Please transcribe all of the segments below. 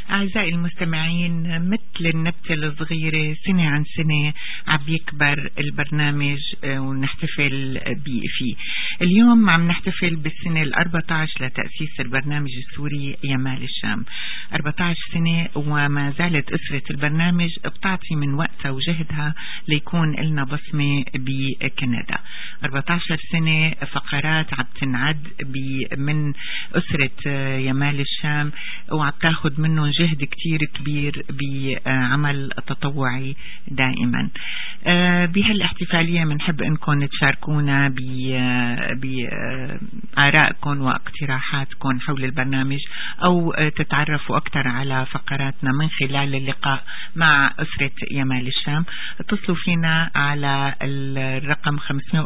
أعزائي المستمعين، مثل النبتة الصغيرة سنة عن سنة عم يكبر البرنامج ونحتفل فيه. اليوم عم نحتفل بالسنة 14 لتأسيس البرنامج السوري يمال الشام. 14 سنة وما زالت أسرة البرنامج بتعطي من وقتها وجهدها ليكون لنا بصمة بكندا. 14 سنة فقرات عم تنعد من أسرة يمال الشام وعم تاخد منهم جهد كتير كبير بعمل تطوعي دائما. بهالاحتفالية بنحب انكم تشاركونا بآرائكم واقتراحاتكم حول البرنامج او تتعرفوا اكثر على فقراتنا من خلال اللقاء مع أسرة يمال الشام. اتصلوا فينا على الرقم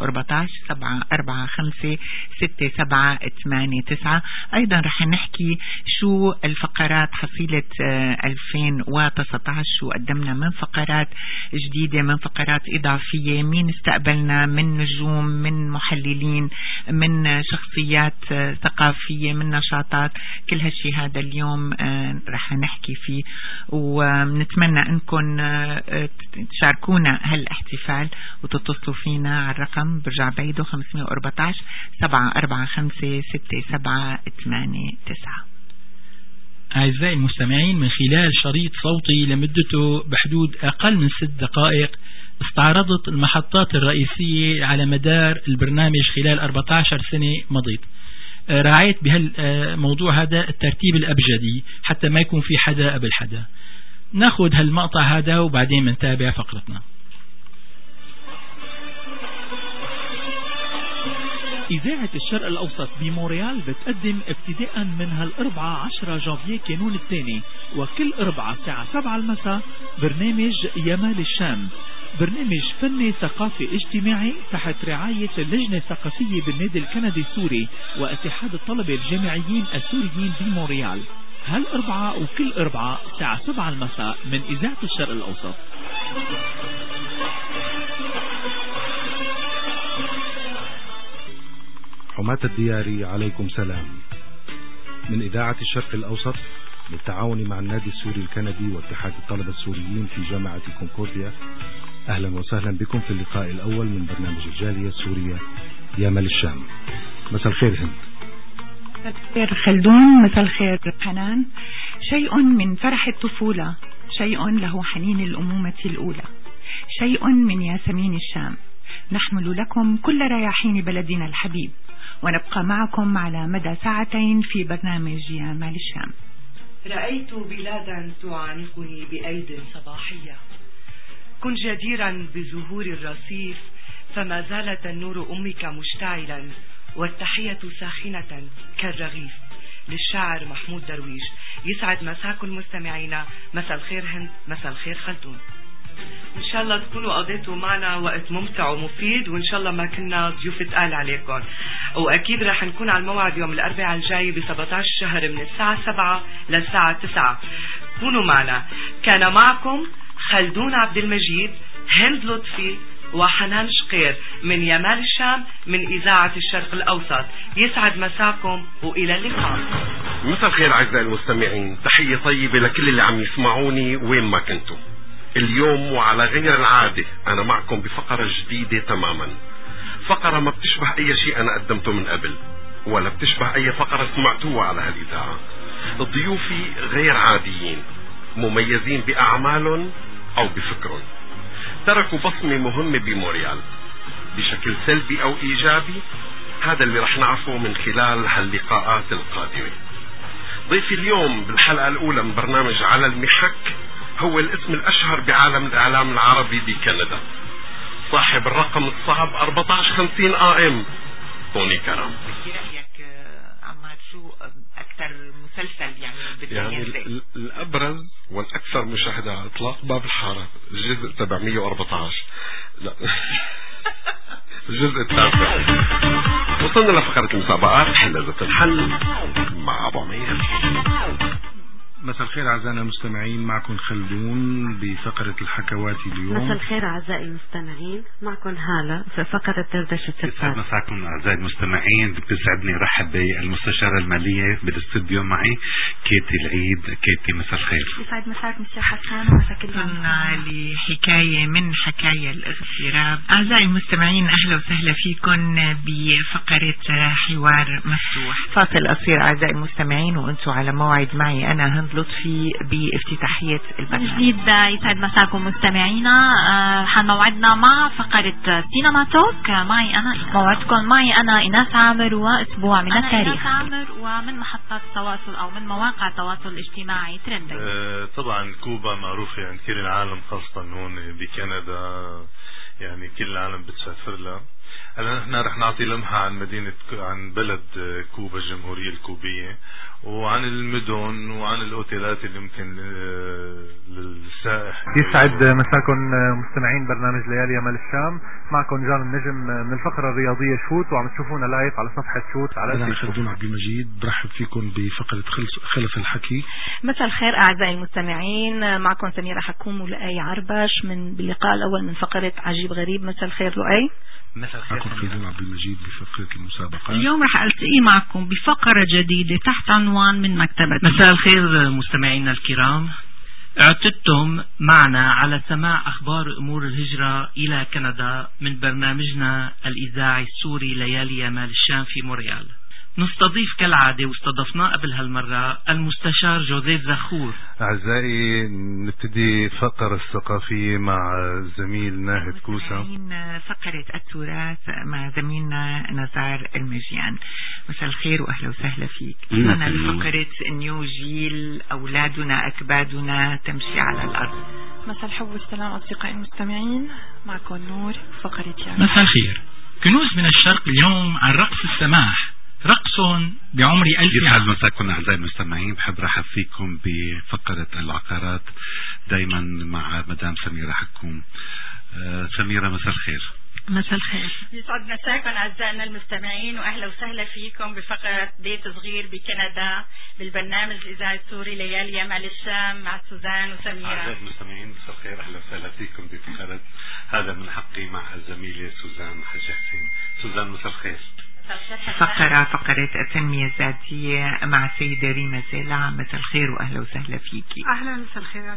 514-745-6789. ايضا رح نحكي شو الفقرات حصيلة 2019، شو قدمنا من فقرات جديدة، من فقرات إضافية، مين استقبلنا من نجوم، من محللين، من شخصيات ثقافية، من نشاطات. كل هالشي هذا اليوم رح نحكي فيه، ونتمنى أنكم تشاركونا هالاحتفال وتتصلوا فينا على الرقم برجع بعيده 514-745-6789. أعزائي المستمعين، من خلال شريط صوتي لمدته بحدود أقل من 6 دقائق استعرضت المحطات الرئيسية على مدار البرنامج خلال 14 سنة مضيت. راعيت بهالموضوع هذا الترتيب الأبجدي حتى ما يكون في حدا قبل حدا. ناخذ هالمقطع هذا وبعدين منتابع فقرتنا. إذاعة الشرق الأوسط بمونريال بتقدم ابتداء من هالأربعة 10 جانفية كانون الثاني وكل أربعة الساعة 7 المساء برنامج يمال الشام، برنامج فني ثقافي اجتماعي تحت رعاية اللجنة الثقافية بالنادي الكندي السوري واتحاد الطلبة الجامعيين السوريين بمونريال. هالأربعة وكل أربعة الساعة 7 المساء من إذاعة الشرق الأوسط. حماة الدياري، عليكم سلام. من إذاعة الشرق الأوسط بالتعاون مع النادي السوري الكندي واتحاد الطلبة السوريين في جامعة كونكورديا، أهلا وسهلا بكم في اللقاء الأول من برنامج الجالية السورية يمال الشام. مساء الخير هند. مساء الخير خلدون. مساء الخير حنان. شيء من فرح الطفولة، شيء له حنين الأمومة الأولى، شيء من ياسمين الشام. نحمل لكم كل رياحين بلدنا الحبيب، ونبقى معكم على مدى ساعتين في برنامج يمال الشام. رأيت بلادا تعانقني بأيد صباحية، كن جديرا بزهور الرصيف فما زال تنور أمك مشتعلا والتحية ساخنة كالرغيف. للشاعر محمود درويش. يسعد مساكم المستمعين. مساء الخير هند، مساء الخير خلدون. ان شاء الله تكونوا قضيتوا معنا وقت ممتع ومفيد، وان شاء الله ما كنا ضيوف تقال عليكم. واكيد رح نكون على الموعد يوم الاربعاء الجاي ب17 شهر من الساعة 7 للساعة 9. كونوا معنا. كان معكم خلدون عبد المجيد، هند لطفي وحنان شقير من يمال الشام من إذاعة الشرق الأوسط. يسعد مساكم وإلى اللقاء. مساء الخير أعزائي المستمعين، تحية طيبة لكل اللي عم يسمعوني وين ما كنتم. اليوم وعلى غير العادة أنا معكم بفقرة جديدة تماما، فقرة ما بتشبه أي شيء أنا قدمته من قبل ولا بتشبه أي فقرة سمعتوها على هالإذاعة. ضيوفي غير عاديين، مميزين بأعمالهم أو بفكرهم، تركوا بصمة مهمة بمونريال بشكل سلبي أو إيجابي. هذا اللي رح نعرفه من خلال هاللقاءات القادمة. ضيفي اليوم بالحلقة الأولى من برنامج على المحك هو الاسم الأشهر بعالم الإعلام العربي بكندا، صاحب الرقم الصعب 1450 AM، توني كرم. برأيك عمار شو أكثر مسلسل يعني الأبرز والأكثر مشاهدة على الإطلاق باب الحارة الجزء 714. لا الجزء التاسع. وصلنا لفقرة المسابقات حلزة الحل مع أبو عمير. مساء الخير أعزائنا المستمعين، معكم خلدون بفقرة الحكوات اليوم. مساء الخير أعزائي المستمعين، معكم هالة في فقرة دردشة الفات. مساكم أعزائي المستمعين، بيسعدني رحب بالمستشارة المالية بالاستوديو معي كيتي العيد. كيتي مساء الخير. يسعد مساك مساء حسان ومساء كل كنا لحكاية من حكاية الاغتراب. أعزائي المستمعين أهلا وسهلا فيكم بفقرة حوار مفتوح. فاصل قصير أعزائي المستمعين وأنتم على موعد معي أنا هند لطفي بافتتاحية البرنامج جديد. يسعد مساكم مستمعينا. حنوعدنا مع فقرة سينما توك. معي أنا موعدكم معي أنا إيناس عامر وأسبوع من التاريخ. إيناس عامر ومن محطات التواصل أو من مواقع التواصل الاجتماعي ترندنج. طبعا كوبا معروفة عند كل العالم، خاصة هون بكندا، يعني كل العالم بتسافر لها. هلا نحن رح نعطي لمحة عن بلد كوبا الجمهورية الكوبية، وعن المدن وعن الاوتيلات اللي ممكن للسائح. يسعد مساكم مستمعين برنامج ليالي يمال الشام، معكم جان النجم من الفقرة الرياضية شوت، وعم تشوفونا لايف على صفحة شوت على أنا خلدون عبد المجيد، برحب فيكم بفقرة خلف الحكي. مساء الخير أعزائي المستمعين، معكم سميرة حكوم ولؤي عربش من باللقاء الأول من فقرة عجيب غريب. مساء الخير لؤي. مساء الخير خلدون عبد المجيد بفقرة المسابقات. اليوم رح ألتقي معكم بفقرة جديدة تحت عنوان من مكتبة. مساء الخير مستمعينا الكرام، اعتدتم معنا على سماع أخبار أمور الهجرة إلى كندا من برنامجنا الإذاعي السوري ليالي يمال الشام في مونريال. نستضيف كالعادة واستضفناه قبل هالمرة المستشار جوزيف زخور. أعزائي نبتدي فقرة الثقافية مع زميل ناهد كوسا. فقرة التراث مع زميلنا نزار المجيان. مساء الخير وأهلا وسهلا فيك. أنا فقرة نيو جيل، أولادنا أكبادنا تمشي على الأرض. مساء الحب والسلام أصدقائي المستمعين، معكم نور فقرة يعني. مساء الخير. كنوز من الشرق اليوم عن رقص السماح، رقص بعمر 1000 عام. يسعد مساكم أعزائي المستمعين، بحب رحب فيكم بفقرة العقارات دايما مع مدام سميرة حكوم. سميرة مساء الخير. مساء الخير. يسعد مساكم أعزائنا المستمعين وأهلا وسهلا فيكم بفقرة بيت صغير بكندا بالبرنامج الإذاعي السوري ليالي يمال الشام مع سوزان وسميرة. أعزائي المستمعين مساء الخير، أهلا وسهلا فيكم بفقرة هذا من حقي مع الزميلة سوزان حاج حسين. سوزان مساء الخير. فقرة التنمية الذاتية مع السيدة ريما زيلع. مساء الخير وأهلا وسهلا فيكي. أهلا مساء الخير.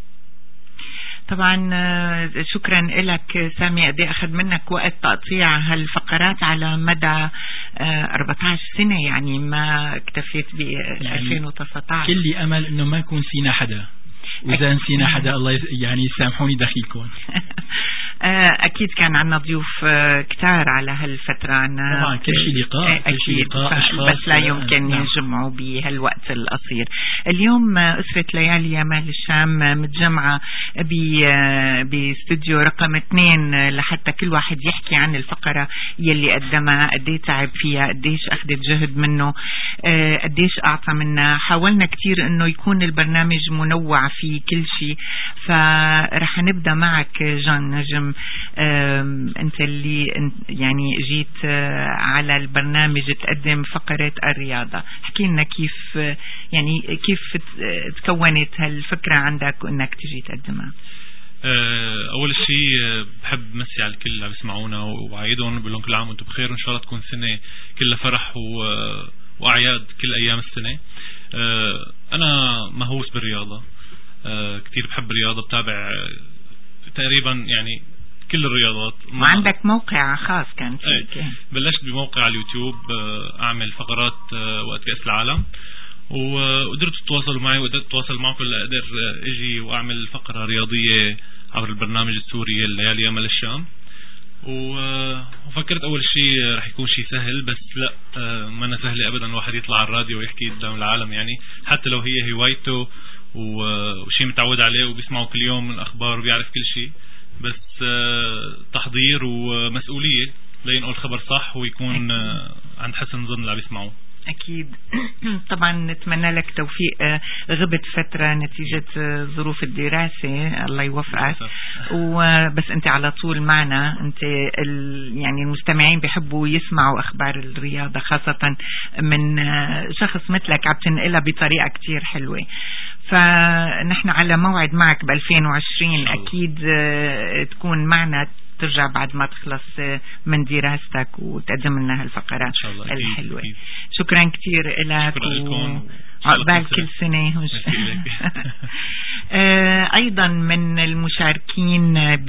طبعا شكرا لك سامي، قد أخذ منك وقت تقطيع هالفقرات على مدى 14 سنة، يعني ما اكتفيت ب 2019. كل أمل إنه ما يكون سينا حدا، وإذا نسينا حدا الله يعني يسامحوني دخيلكم. أكيد كان عنا ضيوف كتار على هالفترة. طبعا كل شيء لقاء بس لا يمكن يجمعوا بهالوقت القصير. اليوم أسرة ليالي يمال الشام متجمعة باستوديو رقم 2 لحتى كل واحد يحكي عن الفقرة يلي قدمها، قديش تعب فيها، قديش أخذت جهد منه، قديش أعطى منها. حاولنا كتير إنه يكون البرنامج منوع في كل شيء. فرح نبدأ معك جان نجم، انت اللي يعني جيت على البرنامج تقدم فقرة الرياضة. احكي لنا كيف يعني كيف تكونت هالفكرة عندك وانك تجي تقدمها. اول شيء بحب مسي على الكل اللي بيسمعونا وعايدهم بقول لهم كل عام وانتم بخير، وان شاء الله تكون سنة كلها فرح واعياد كل ايام السنة. انا مهووس بالرياضة، كتير بحب الرياضة، بتابع تقريبا يعني كل الرياضات. وعندك موقع خاص كان فيك؟ بلشت بموقع على اليوتيوب اعمل فقرات وقت كأس العالم، وقدرت تتواصلوا معي وقدرت اتواصل معكم لأقدر اجي واعمل فقرة رياضية عبر البرنامج السوري الليالي يمال الشام. وفكرت اول شيء رح يكون شيء سهل، بس لا، ما أنا سهل ابدا الواحد يطلع على الراديو ويحكي قدام العالم، يعني حتى لو هي هوايته وشيء متعود عليه وبيسمعه كل يوم من الاخبار وبيعرف كل شيء، بس تحضير ومسؤولية لينقل خبر صح ويكون عند حسن ظن اللي بيسمعوه. أكيد. طبعا نتمنى لك توفيق. غبت فترة نتيجة ظروف الدراسة، الله يوفقك. وبس أنت على طول معنا، أنت يعني المستمعين بيحبوا يسمعوا أخبار الرياضة خاصة من شخص مثلك عم تنقلها بطريقة كتير حلوة. فنحن على موعد معك ب2020 أكيد تكون معنا، ترجع بعد ما تخلص من دراستك وتقدم لنا هالفقرات الحلوة. شكرا كثير لك وعقبال كل سنة. أيضا من المشاركين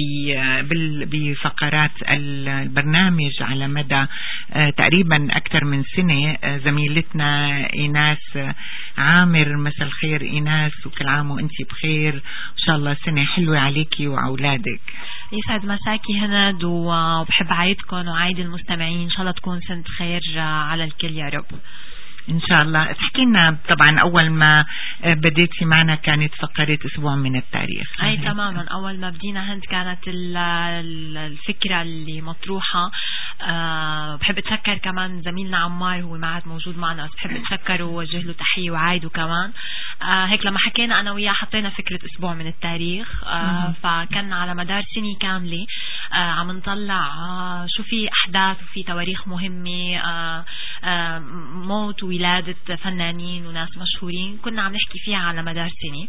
بفقرات البرنامج على مدى تقريبا أكثر من سنة زميلتنا إيناس عامر. مساء الخير إيناس، وكل عام وأنتي بخير، إن شاء الله سنة حلوة عليكي وأولادك. يسعد مساكي هند، وبحب عايدكم وعايد المستمعين، إن شاء الله تكون سنة خير على الكل يا رب. إن شاء الله. تحكي لنا طبعا أول ما بديتي معنا كانت فقرة أسبوع من التاريخ. أي تماما، أول ما بدينا هند كانت الفكرة اللي مطروحة. بحب أتشكر كمان زميلنا عمار، هو ما عاد موجود معنا، بس بحب أتشكر ووجه له تحية وعايده كمان. هيك لما حكينا أنا وياه حطينا فكرة أسبوع من التاريخ. فكان على مدار سنة كاملة عم نطلع شو في أحداث وفي تواريخ مهمة، موت ولادة فنانين وناس مشهورين، كنا عم نحكي فيها على مدار سنة.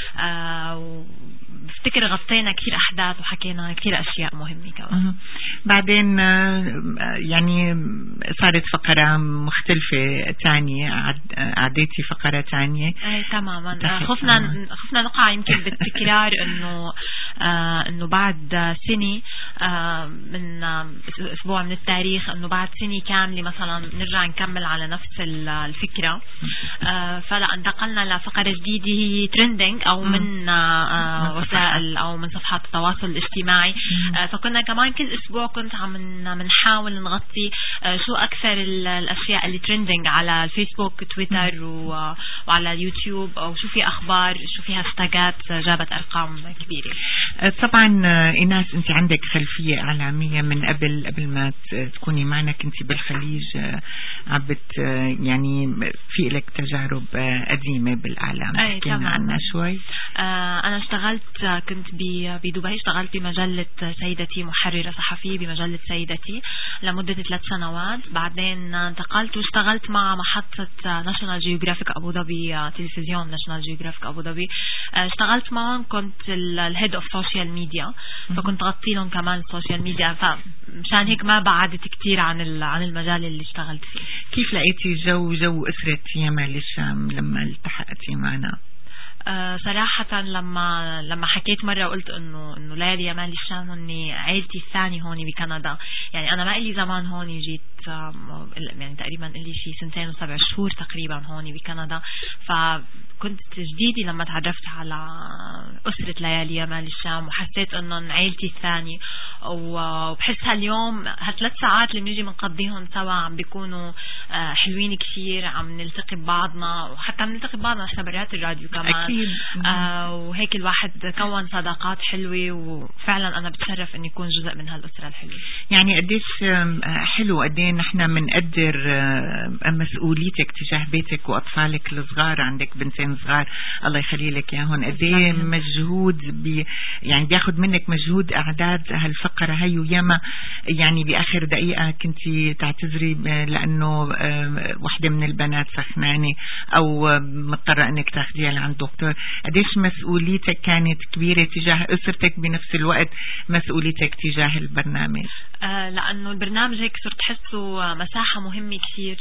بفتكر غطينا كثير أحداث وحكينا كثير أشياء مهمة كمان. بعدين يعني صارت فقرة مختلفة تانية، عديتي فقرة تانية. تماما. خفنا نقع يمكن بالتكرار انه بعد سنة من أسبوع من التاريخ، انه بعد سنة كاملة مثلا نرجع نكمل على نفس الفكرة. فلا انتقلنا لفقرة جديدة هي ترندينج، او من وسائل او من صفحات التواصل الاجتماعي. فكنا كمان كل اسبوع كنت عم نحاول نغطي شو اكثر الاشياء اللي ترندينج على الفيسبوك، تويتر وعلى اليوتيوب، او شو في اخبار، شو في هاشتاجات جابت ارقام كبيرة. طبعا إيناس انت عندك خلفية اعلامية من قبل ما تكوني معنا، كنتي بالخليج عبت يعني في لك تجارب قديمة بالإعلام. تحكينا عنها شوي. أنا اشتغلت، كنت بدبي، اشتغلت بمجلة سيدتي، محررة صحفية بمجلة سيدتي لمدة 3 سنوات. بعدين انتقلت واشتغلت مع محطة ناشونال جيوغرافيك أبو ظبي، تلفزيون ناشونال جيوغرافيك أبو ظبي. اشتغلت معهم، كنت الهيد اوف سوشيال ميديا، فكنت غطي لهم كمان السوشيال ميديا، فمشان هيك ما بعدت كتير عن المجال اللي اشتغلت فيه. كيف لقيتي جو أسرة يمال الشام لما التحقتي معنا؟ صراحة لما حكيت مرة وقلت انه ليالي يمال الشام اني عائلتي الثانية هون بكندا. يعني انا ما لي زمان هون، جيت يعني تقريبا لي شي 2 و7 شهور تقريبا هون بكندا. فكنت جديدة لما تعرفت على أسرة ليالي يمال الشام، وحسيت انه عائلتي الثانية. وبحس هاليوم 3 ساعات اللي بنيجي بنقضيهم سوا عم بيكونوا حلوين كثير، عم نلتقي ببعضنا، وحتى عم نلتقي ببعضنا احنا برات الراديو كمان. أكيد. وهيك الواحد كون صداقات حلوة، وفعلا أنا بتشرف أن يكون جزء من هالأسرة الحلوة. يعني قديش حلو، قدين نحن بنقدر مسؤوليتك تجاه بيتك وأطفالك الصغار. عندك 2 بنتين صغار الله يخلي لك ياهن. قديه مجهود يعني بياخد منك مجهود إعداد هالفقرة هاي، وياما يعني بآخر دقيقة كنتي تعتذري لأنه وحدة من البنات سخنانة أو مضطرة أنك تاخديها لعند دكتور. قديش مسؤوليتك كانت كبيرة تجاه أسرتك، بنفس الوقت مسؤوليتك تجاه البرنامج؟ لأنه البرنامج هيك صرت حسه مساحة مهمة كثير.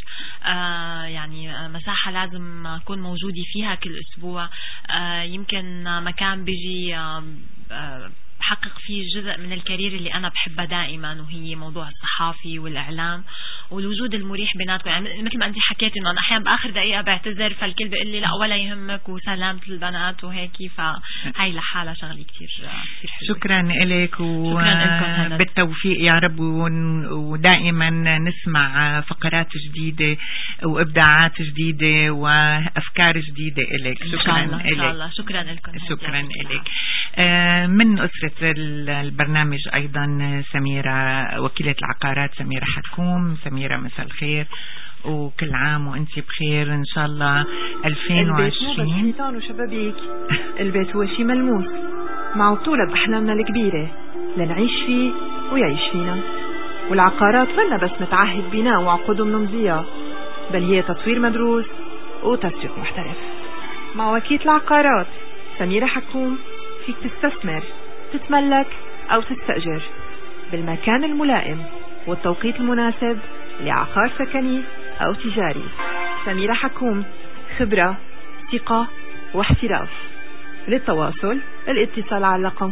يعني مساحة لازم أكون موجودة فيها كل أسبوع. يمكن مكان بيجي بحقق فيه جزء من الكارير اللي أنا بحبها دائما، وهي موضوع الصحافي والإعلام والوجود المريح بيناتكم. يعني مثل ما أنت حكيت إنه أنا أحيانا بآخر دقيقة بعتذر، فالكل بيقول لي لا ولا يهمك وسلامة البنات وهيك. فهاي لحالها شغلة كتير حلوة. شكرا لك وبالتوفيق يا رب، ودائما نسمع فقرات جديدة وإبداعات جديدة وأفكار جديدة لك. شكرا لك. إن شاء الله. شكرا لكم. شكرا لك. من أسرة البرنامج أيضا سميرة، وكيلة العقارات سميرة حكوم. سميرة مساء الخير وكل عام وانت بخير ان شاء الله. 2020 البيت مو بس حيطان وشبابيك، البيت هو شي ملموس مع بطولة بأحلامنا الكبيرة لنعيش فيه ويعيش فينا. والعقارات منا بس متعهد بناء وعقود منمضية، بل هي تطوير مدروس وتسويق محترف. مع وكيلة العقارات سميرة حكوم فيك تستثمر، تتملك أو تستأجر بالمكان الملائم والتوقيت المناسب لعقار سكني أو تجاري. سميرة حكوم، خبرة، ثقة واحتراف. للتواصل الاتصال على رقم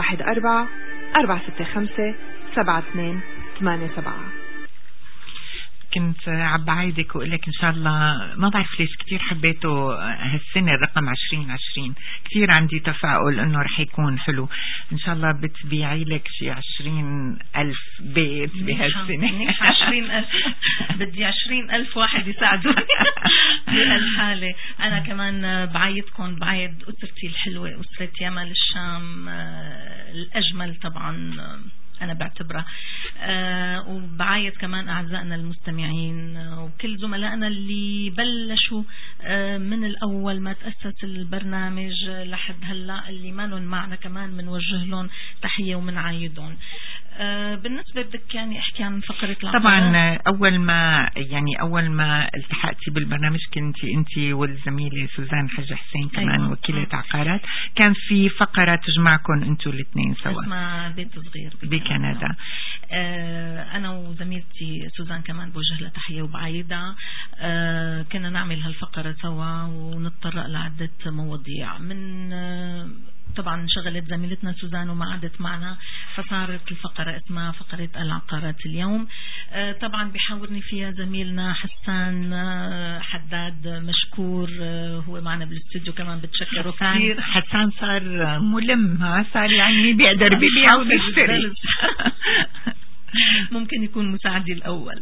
514-465-7287. كنت عبعايدك وقول لك ان شاء الله، ما بعرف ليش كتير حبيته هالسنة الرقم 2020، كتير عندي تفاؤل انه رح يكون حلو ان شاء الله. بتبيعي لك شي 20,000 بيت بهالسنة. 20,000 بدي 20,000 واحد يساعدوني بهالحالة. انا كمان بعيدكم، بعيد اسرتي الحلوة، اسرة يمل الشام الاجمل طبعا أنا بعتبرها، وبعايد كمان أعزائنا المستمعين وكل زملائنا اللي بلشوا من الأول ما تأسس البرنامج لحد هلأ، اللي مانن معنا كمان منوجه لهم تحية ومن عايدهم. بالنسبة بدك يعني احكي عن فقرة العقارات. طبعا أول ما التحقتي بالبرنامج كنت أنت والزميلة سوزان حج حسين كمان وكيلة عقارات، كان في فقرة تجمعكم أنتوا الاثنين سوا اسمها بيت صغير بكندا. أنا وزميلتي سوزان كمان بوجه لها تحية وبعيدة. كنا نعمل هالفقرة سوا ونتطرق لعدة مواضيع. من طبعا انشغلت زميلتنا سوزان وما عادت معنا، فصارت الفقرة اسمها فقرة العقارات اليوم. طبعا بيحاورني فيها زميلنا حسان حداد، مشكور، هو معنا بالاستوديو كمان، بتشكره كثير. حسان صار ملم، صار يعني بيقدر بيبيع وبيشتري. ممكن يكون مساعدي الأول.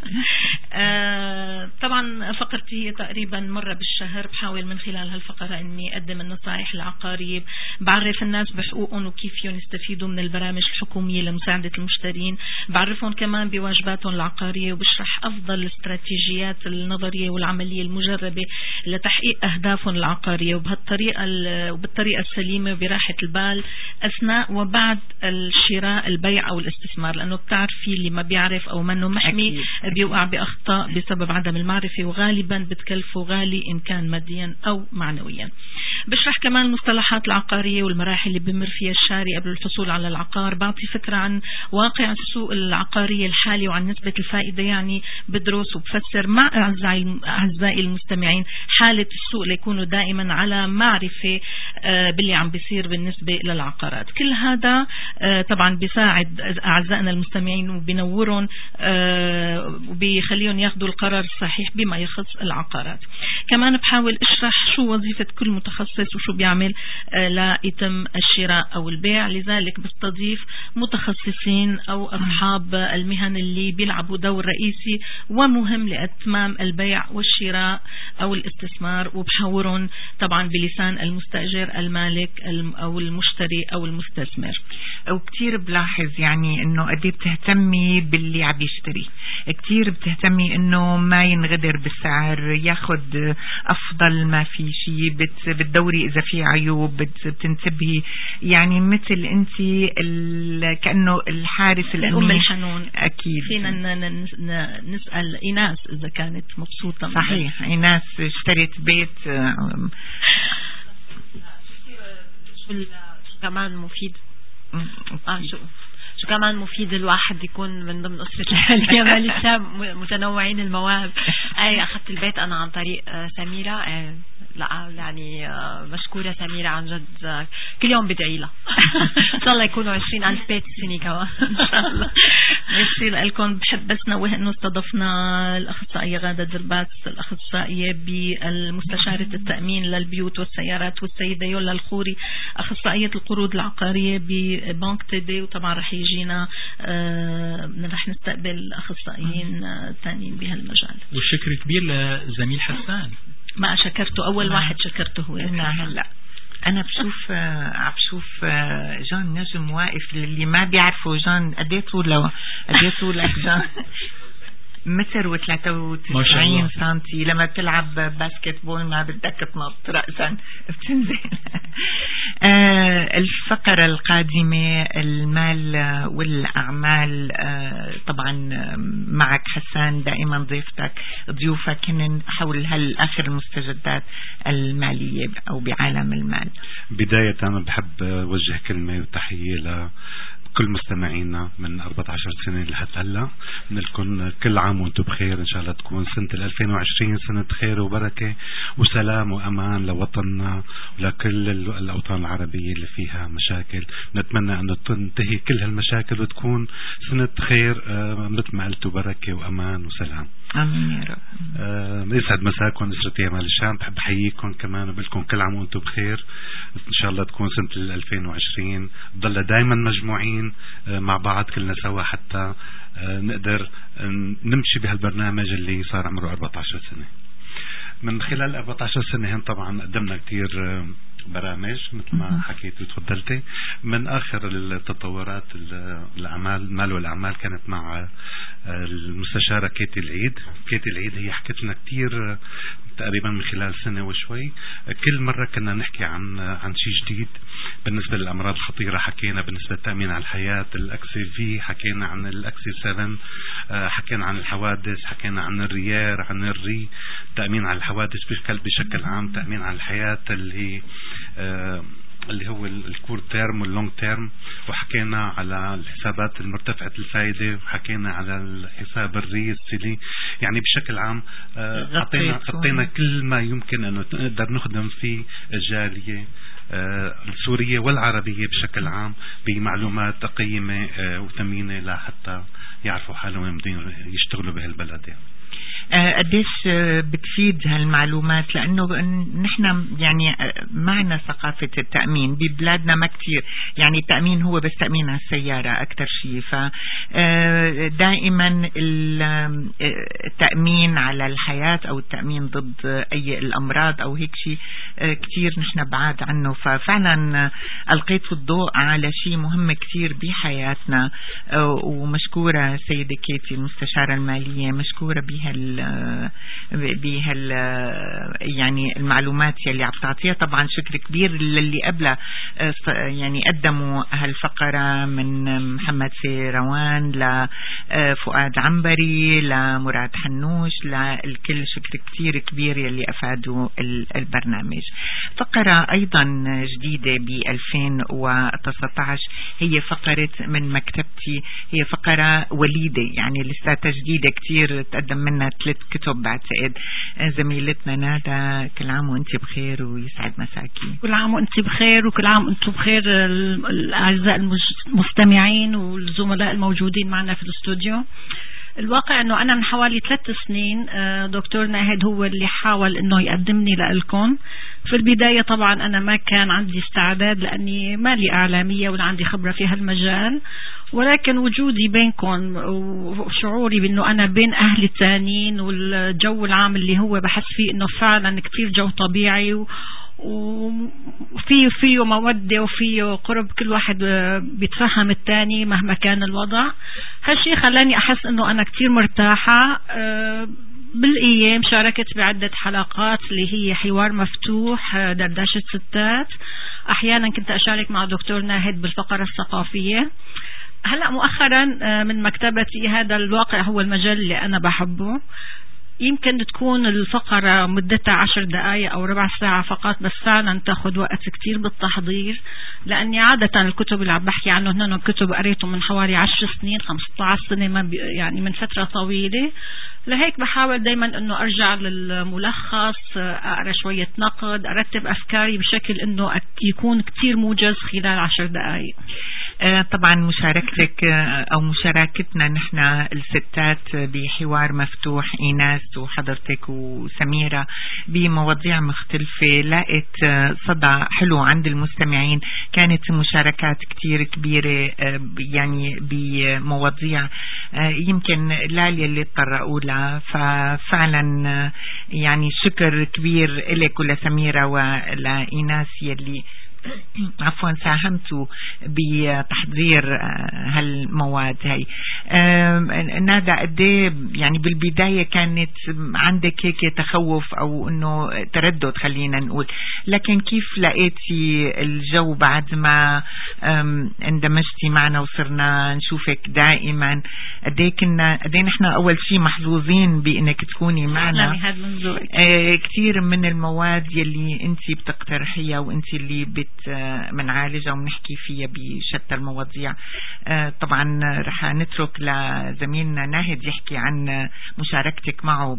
طبعا فقرتي هي تقريبا مرة بالشهر، بحاول من خلال هالفقرة أني أقدم النصائح العقارية، بعرف الناس بحقوقهم وكيف يستفيدوا من البرامج الحكومية لمساعدة المشترين، بعرفهم كمان بواجباتهم العقارية، وبشرح أفضل الاستراتيجيات النظرية والعملية المجربة لتحقيق أهدافهم العقارية، وبالطريقة السليمة وبراحة البال أثناء وبعد الشراء، البيع أو الاستثمار، لأنه بتعرفي اللي ما بيعرف أو منه محمي بيوقع بأخطاء بسبب عدم المعرفة، وغالبا بتكلفه غالي إن كان ماديا أو معنويا. بشرح كمان المصطلحات العقارية والمراحل اللي بمر فيها الشاري قبل الحصول على العقار، بعطي فكرة عن واقع السوق العقارية الحالي وعن نسبة الفائدة، يعني بدرس وبفسر مع أعزائي المستمعين حالة السوق ليكونوا دائما على معرفة باللي عم بيصير بالنسبة للعقارات. كل هذا طبعا بيساعد أعزائنا المستمعين وبينورون وبيخليهم ياخذوا القرار الصحيح بما يخص العقارات. كمان بحاول اشرح شو وظيفة كل متخصص وشو بيعمل ليتم الشراء أو البيع، لذلك بستضيف متخصصين أو أصحاب المهن اللي بيلعبوا دور رئيسي ومهم لإتمام البيع والشراء أو الاستثمار، وبحاورهم طبعا بلسان المستأجر، المالك أو المشتري أو المستثمر. وكتير بلاحظ يعني انه قد بتهتمي باللي عم يشتري، كتير بتهتمي انه ما ينغدر بالسعر، ياخد افضل ما في شيء، بتدوري اذا في عيوب، بتنتبهي، يعني مثل انت كأنه الحارس الامين، الحنون. اكيد فينا نسأل ايناس اذا كانت مبسوطة. صحيح، ايناس اشترت بيت. شو كمان مفيد؟ شو كمان مفيد الواحد يكون من ضمن أسرة يمل الشام متنوعين المواهب. أخذت البيت أنا عن طريق سميرة. لا يعني مشكورة سميرة عن جد، كل يوم بدعي لها إن شاء الله يكونوا 20,000 بيت السنة كمان إن شاء الله. ميرسي لكم. بحب بس نوه إنه استضفنا الأخصائية غادة درباس، الأخصائية بالمستشارة التأمين للبيوت والسيارات، والسيدة يولا الخوري أخصائية القروض العقارية ببنك تيدي، وطبعا رح يجينا رح نستقبل أخصائيين ثانيين بهالمجال. والشكر كبير لزميل حسان، ما شكرته، أول واحد شكرته هو. هلا أنا بشوف جان نجم واقف، اللي ما بيعرفوا جان قديه طولك جان 1.93 سنتي. لما بتلعب باسكت بول ما بدك تنط رأسا بتنزل. الفقرة القادمة المال والأعمال. طبعا معك حسان دائما ضيوفك هن حول هالآخر المستجدات المالية أو بعالم المال. بداية أنا بحب وجه كلمة وتحية كل مستمعينا من 14 سنة لحد هلا. بنقول كل عام وانتم بخير، ان شاء الله تكون سنة 2020 سنة خير وبركة وسلام وامان لوطننا ولكل الاوطان العربية اللي فيها مشاكل. نتمنى انه تنتهي كل هالمشاكل وتكون سنة خير مثل ما قلتوا، بركة وامان وسلام. امين يا رب. يسعد مساكم أسرة يمال الشام. بحب احييكم كمان وبقول لكم كل عام وانتم بخير. ان شاء الله تكون سنة 2020 تضل دائما مجموعين مع بعض كلنا سوا حتى نقدر نمشي بهالبرنامج اللي صار عمره 14 سنة. من خلال 14 سنة طبعا قدمنا كتير برامج مثل ما حكيت وتفضلتي. من آخر التطورات الأعمال المال والأعمال كانت مع المستشارة كيتي العيد. كيتي العيد هي حكت لنا كتير تقريبا من خلال سنة وشوي. كل مرة كنا نحكي عن شيء جديد بالنسبة للأمراض الخطيرة. حكينا بالنسبة للتأمين على الحياة الأكسي في، حكينا عن الأكسي 7، حكينا عن الحوادث، حكينا عن الريار، عن الري، تأمين على الحوادث بشكل عام، تأمين على الحياة اللي هو الكور تيرم واللونج تيرم، وحكينا على الحسابات المرتفعة الفائدة، وحكينا على الحساب الري السلي. يعني بشكل عام غطينا كل ما يمكن أن نقدر نخدم فيه الجالية السورية والعربية بشكل عام بمعلومات قيمة وثمينة لحتى يعرفوا حالهم وين بدهم يشتغلوا بهالبلد. يعني قديش بتفيد هالمعلومات، لأنه نحن يعني معنا ثقافة التأمين ببلادنا ما كتير. يعني التأمين هو بس تأمين على السيارة أكتر شيء، فدائما التأمين على الحياة أو التأمين ضد أي الأمراض أو هيك شيء كتير نحن بعاد عنه. ففعلا ألقيت الضوء على شيء مهم كتير بحياتنا، ومشكورة سيدة كيتي المستشارة المالية، مشكورة بهال يعني المعلومات يلي عم تعطيها. طبعا شكر كبير للي قبلها يعني قدموا هالفقرة، من محمد سيروان لفؤاد عنبري لمراد حنوش، للكل شكر كتير كبير يلي أفادوا البرنامج. فقرة أيضا جديدة ب 2019 هي فقرة من مكتبتي، هي فقرة وليدة يعني لساتها جديدة كتير، تقدم منها 3 كتب بعتقد. زميلتنا ندى، كل عام وانت بخير ويسعد مساكي. كل عام وانت بخير وكل عام وانتم بخير الأعزاء المستمعين والزملاء الموجودين معنا في الاستوديو. الواقع انه انا من حوالي 3 سنين دكتور ناهد هو اللي حاول انه يقدمني لكم. في البداية طبعا انا ما كان عندي استعداد لاني ما لي اعلامية ولا عندي خبرة في هالمجال، ولكن وجودي بينكم وشعوري بانه انا بين اهلي التانيين والجو العام اللي هو بحس فيه انه فعلا كتير جو طبيعي وفيه مودة وفيه قرب، كل واحد بيتفهم التاني مهما كان الوضع. هالشي خلاني أحس أنه أنا كتير مرتاحة. بالأيام شاركت بعدة حلقات اللي هي حوار مفتوح، دردشة ستات. أحيانا كنت أشارك مع دكتور ناهد بالفقرة الثقافية. هلأ مؤخرا من مكتبتي، هذا الواقع هو المجال اللي أنا بحبه. يمكن تكون الفقرة مدتها 10 دقائق أو ربع ساعة فقط، بس فعلا تاخد وقت كتير بالتحضير، لأني عادة الكتب اللي عم بحكي عنه هن كتب قريتهم من حوالي 10 سنين 15 سنة، ما يعني من فترة طويلة. لهيك بحاول دايما أنه أرجع للملخص، أقرأ شوية نقد، أرتب أفكاري بشكل أنه يكون كتير موجز خلال 10 دقائق. طبعا مشاركتك أو مشاركتنا نحن الستات بحوار مفتوح، إيناس وحضرتك وسميرة، بمواضيع مختلفة لقيت صدى حلو عند المستمعين. كانت مشاركات كتير كبيرة يعني بمواضيع يمكن لا يلي اضطرقوا لها. ففعلا يعني شكر كبير لك ولسميرة ولإيناس يلي عفوا ساهمتوا بتحضير هالمواد هاي. نادى قديه يعني بالبداية كانت عندك هيك تخوف أو إنه تردد خلينا نقول، لكن كيف لقيتي الجو بعد ما اندمجتي معنا وصرنا نشوفك دائما؟ قديه نحن أول شيء محظوظين بإنك تكوني معنا. كثير من المواد يلي انتي بتقترحيها وانتي اللي منعالجها وبنحكي فيها بشتى المواضيع. طبعا رح نترك لزميلنا ناهد يحكي عن مشاركتك معه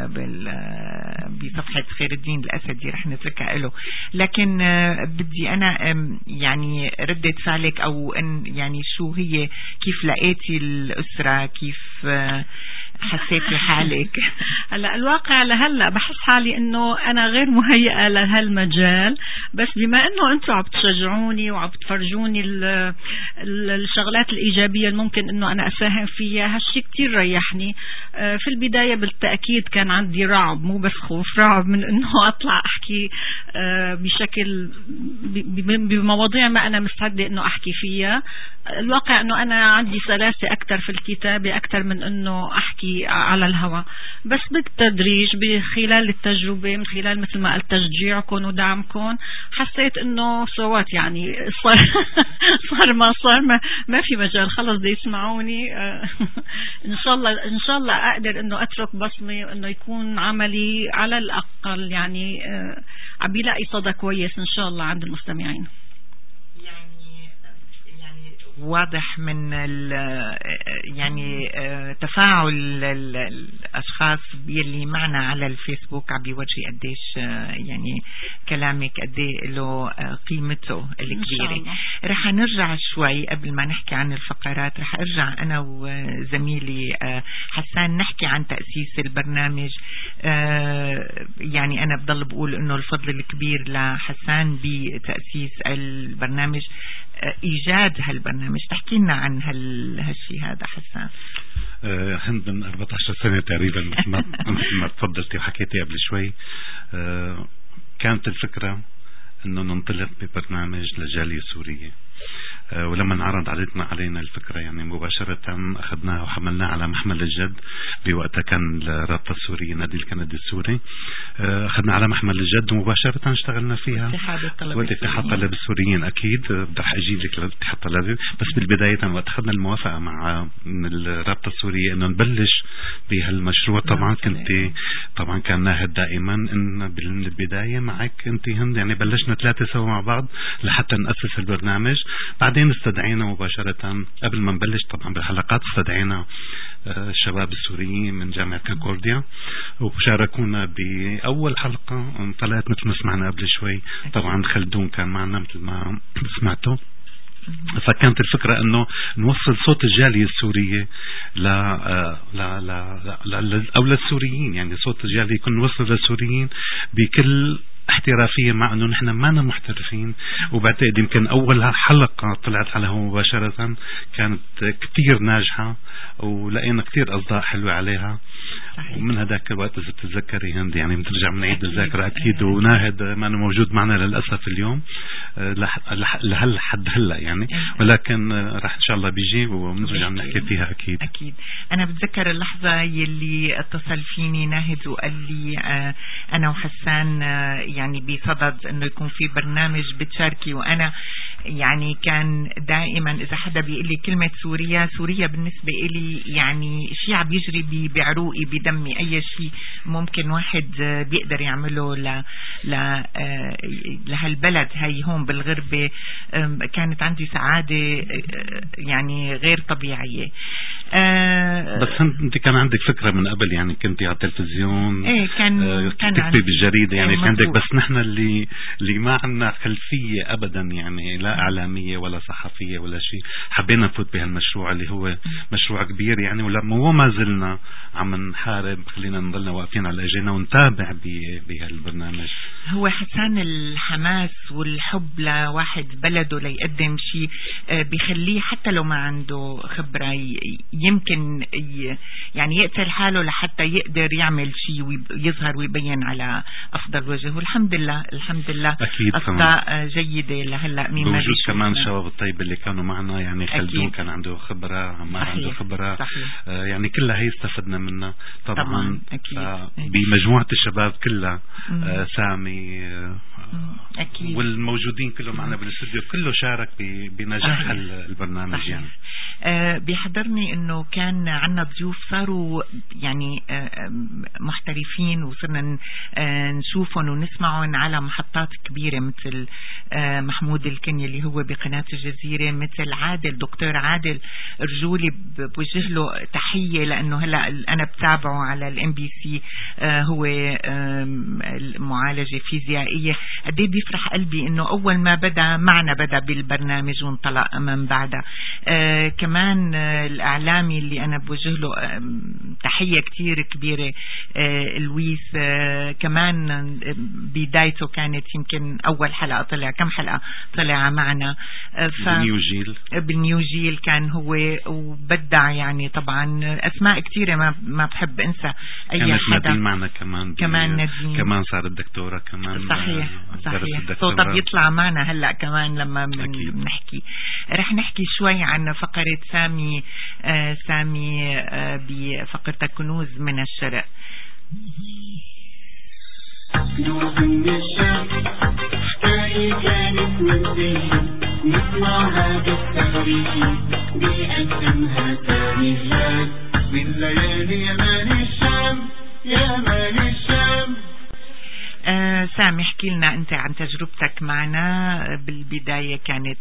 بصفحة خير الدين الأسدي، رح نتركها له. لكن بدي أنا يعني ردة فعلك أو يعني شو هي، كيف لقيتي الأسرة، كيف حسيتي حالك؟ هلا الواقع لهلا بحس حالي انه انا غير مهيئة لهالمجال، بس بما انه انتم عم تشجعوني وعم تفرجوني الشغلات الايجابية اللي ممكن انه انا اساهم فيها، هالشي كتير ريحني. في البداية بالتأكيد كان عندي رعب، مو بس خوف، رعب من انه اطلع احكي بشكل بمواضيع ما انا مستعدة انه احكي فيها. الواقع انه انا عندي سلاسة اكثر في الكتابة اكثر من انه احكي على الهواء، بس بالتدريج خلال التجربة، من خلال مثل ما قلت تشجيعكم ودعمكم، حسيت انه صوت يعني صار ما في مجال، خلص دي يسمعوني. ان شاء الله اقدر انه اترك بصمة، انه يكون عملي على الاقل يعني عم بيلاقي صدى كويس ان شاء الله عند المستمعين. واضح من يعني تفاعل الأشخاص يلي معنا على الفيسبوك عم بيورجي قديش يعني كلامك قديه له قيمته الكبيرة. رح نرجع شوي قبل ما نحكي عن الفقرات، رح أرجع أنا وزميلي حسان نحكي عن تأسيس البرنامج. يعني أنا بضل بقول إنه الفضل الكبير لحسان بتأسيس البرنامج، إيجاد هالبرنامج. تحكي لنا عن هالشي هذا حسان. هند من 14 سنة تقريبا مثل ما تفضلتي وحكيتي قبل شوي. كانت الفكرة انه ننطلق ببرنامج للجالية السورية، ولما انعرض علينا الفكرة يعني مباشرة أخذناها وحملناها على محمل الجد. بوقتها كان الرابطة السورية نادي الكندي السوري، أخذنا على محمل الجد ومباشرة اشتغلنا فيها. والاتحاد الطلبة السوريين أكيد رح أجيب لك الاتحاد الطلبة، بس بالبداية وقت أخذنا الموافقة من الرابطة السورية إنه نبلش بهالمشروع. طبعا كان ناهد دائما إن بالبداية معك أنت هند، يعني بلشنا 3 سوا مع بعض لحتى نأسس البرنامج. بعدين استدعينا مباشرة قبل ما نبلش طبعا بالحلقات، استدعينا الشباب السوريين من جامعة كونكورديا وشاركونا بأول حلقة. طلعت مثل ما سمعنا قبل شوي، طبعا خلدون كان معنا مثل ما سمعتوا. فكانت الفكرة انه نوصل صوت الجالية السورية او للسوريين، يعني صوت الجالية يكون نوصل للسوريين بكل احترافية، مع انه نحن ما محترفين. وبعتقد يمكن اول حلقة طلعت على هو مباشرة كانت كتير ناجحة ولقينا كتير اصداء حلوة عليها. ومن هذاك الوقت اذا بتتذكري هند يعني بترجع من عيد الذاكرة اكيد. وناهد ما أنا موجود معنا للأسف اليوم لحد هلا يعني، ولكن راح ان شاء الله بيجي ونرجع نحكي فيها اكيد. انا بتذكر اللحظة يلي اتصل فيني ناهد وقال لي انا وحسان يعني بصدد انه يكون في برنامج بتشاركي، وانا يعني كان دائما اذا حدا بيقول لي كلمة سوريا بالنسبة لي يعني شيء عم يجري بعروقي بدمي. اي شيء ممكن واحد بيقدر يعمله لهالبلد هاي هون بالغربة كانت عندي سعادة يعني غير طبيعية. بس انت كان عندك فكرة من قبل، يعني كنتي على التلفزيون، كان تكتبي بالجريدة يعني عندك، بس نحن اللي ما عندنا خلفية ابدا يعني لا اعلامية ولا صحفية ولا شيء، حبينا نفوت بهالمشروع اللي هو مشروع كبير يعني، وما زلنا عم نحارب، خلينا نضلنا واقفين على اجينا ونتابع بهالبرنامج. هو حسان الحماس والحب لواحد بلده ليقدم شيء بيخليه حتى لو ما عنده خبرة يمكن يعني يقتل حاله لحتى يقدر يعمل شيء ويظهر ويبين على أفضل وجه. والحمد لله الحمد لله أصداء جيدة لهلا مين ما بوجود كمان شباب الطيب اللي كانوا معنا، يعني خلدون كان عنده خبرة، عمار عنده خبرة، يعني كلها هي استفدنا منها طبعا. بمجموعة الشباب كلها سامي أكيد والموجودين كلهم معنا بالاستوديو كله شارك بنجاح البرنامج. يعني بيحضرني انه كان عنا ضيوف صاروا يعني محترفين، وصرنا نشوفهم ونسمعهم على محطات كبيرة مثل محمود الكني اللي هو بقناة الجزيرة، مثل عادل دكتور عادل رجولي بوجه له تحية لأنه هلأ أنا بتابعه على الMBC، هو معالجة فيزيائية. قديه بيفرح قلبي انه اول ما معنا بدأ بالبرنامج وانطلق من بعدها. كمان الإعلامي اللي أنا بوجه له تحية كتير كبيرة، لويس، كمان بدايته كانت يمكن أول حلقة طلع، كم حلقة طلع معنا بالنيو جيل كان هو وبدع. يعني طبعا أسماء كتيرة ما بحب أنسى أي كانت حدا. نادين معنا كمان نادين كمان صارت دكتورة كمان. صحيح صوتها بيطلع معنا هلأ كمان لما بنحكي. رح نحكي شوي عن فقرة سامي بفقرة كنوز من الشرق. كنوز من الشرق حكاية كانت من زين، نسمعها بالتاريخ بيقدمها سامي هلال من ليالي يمال الشام. يمال الشام سامي احكي لنا انت عن تجربتك معنا. بالبداية كانت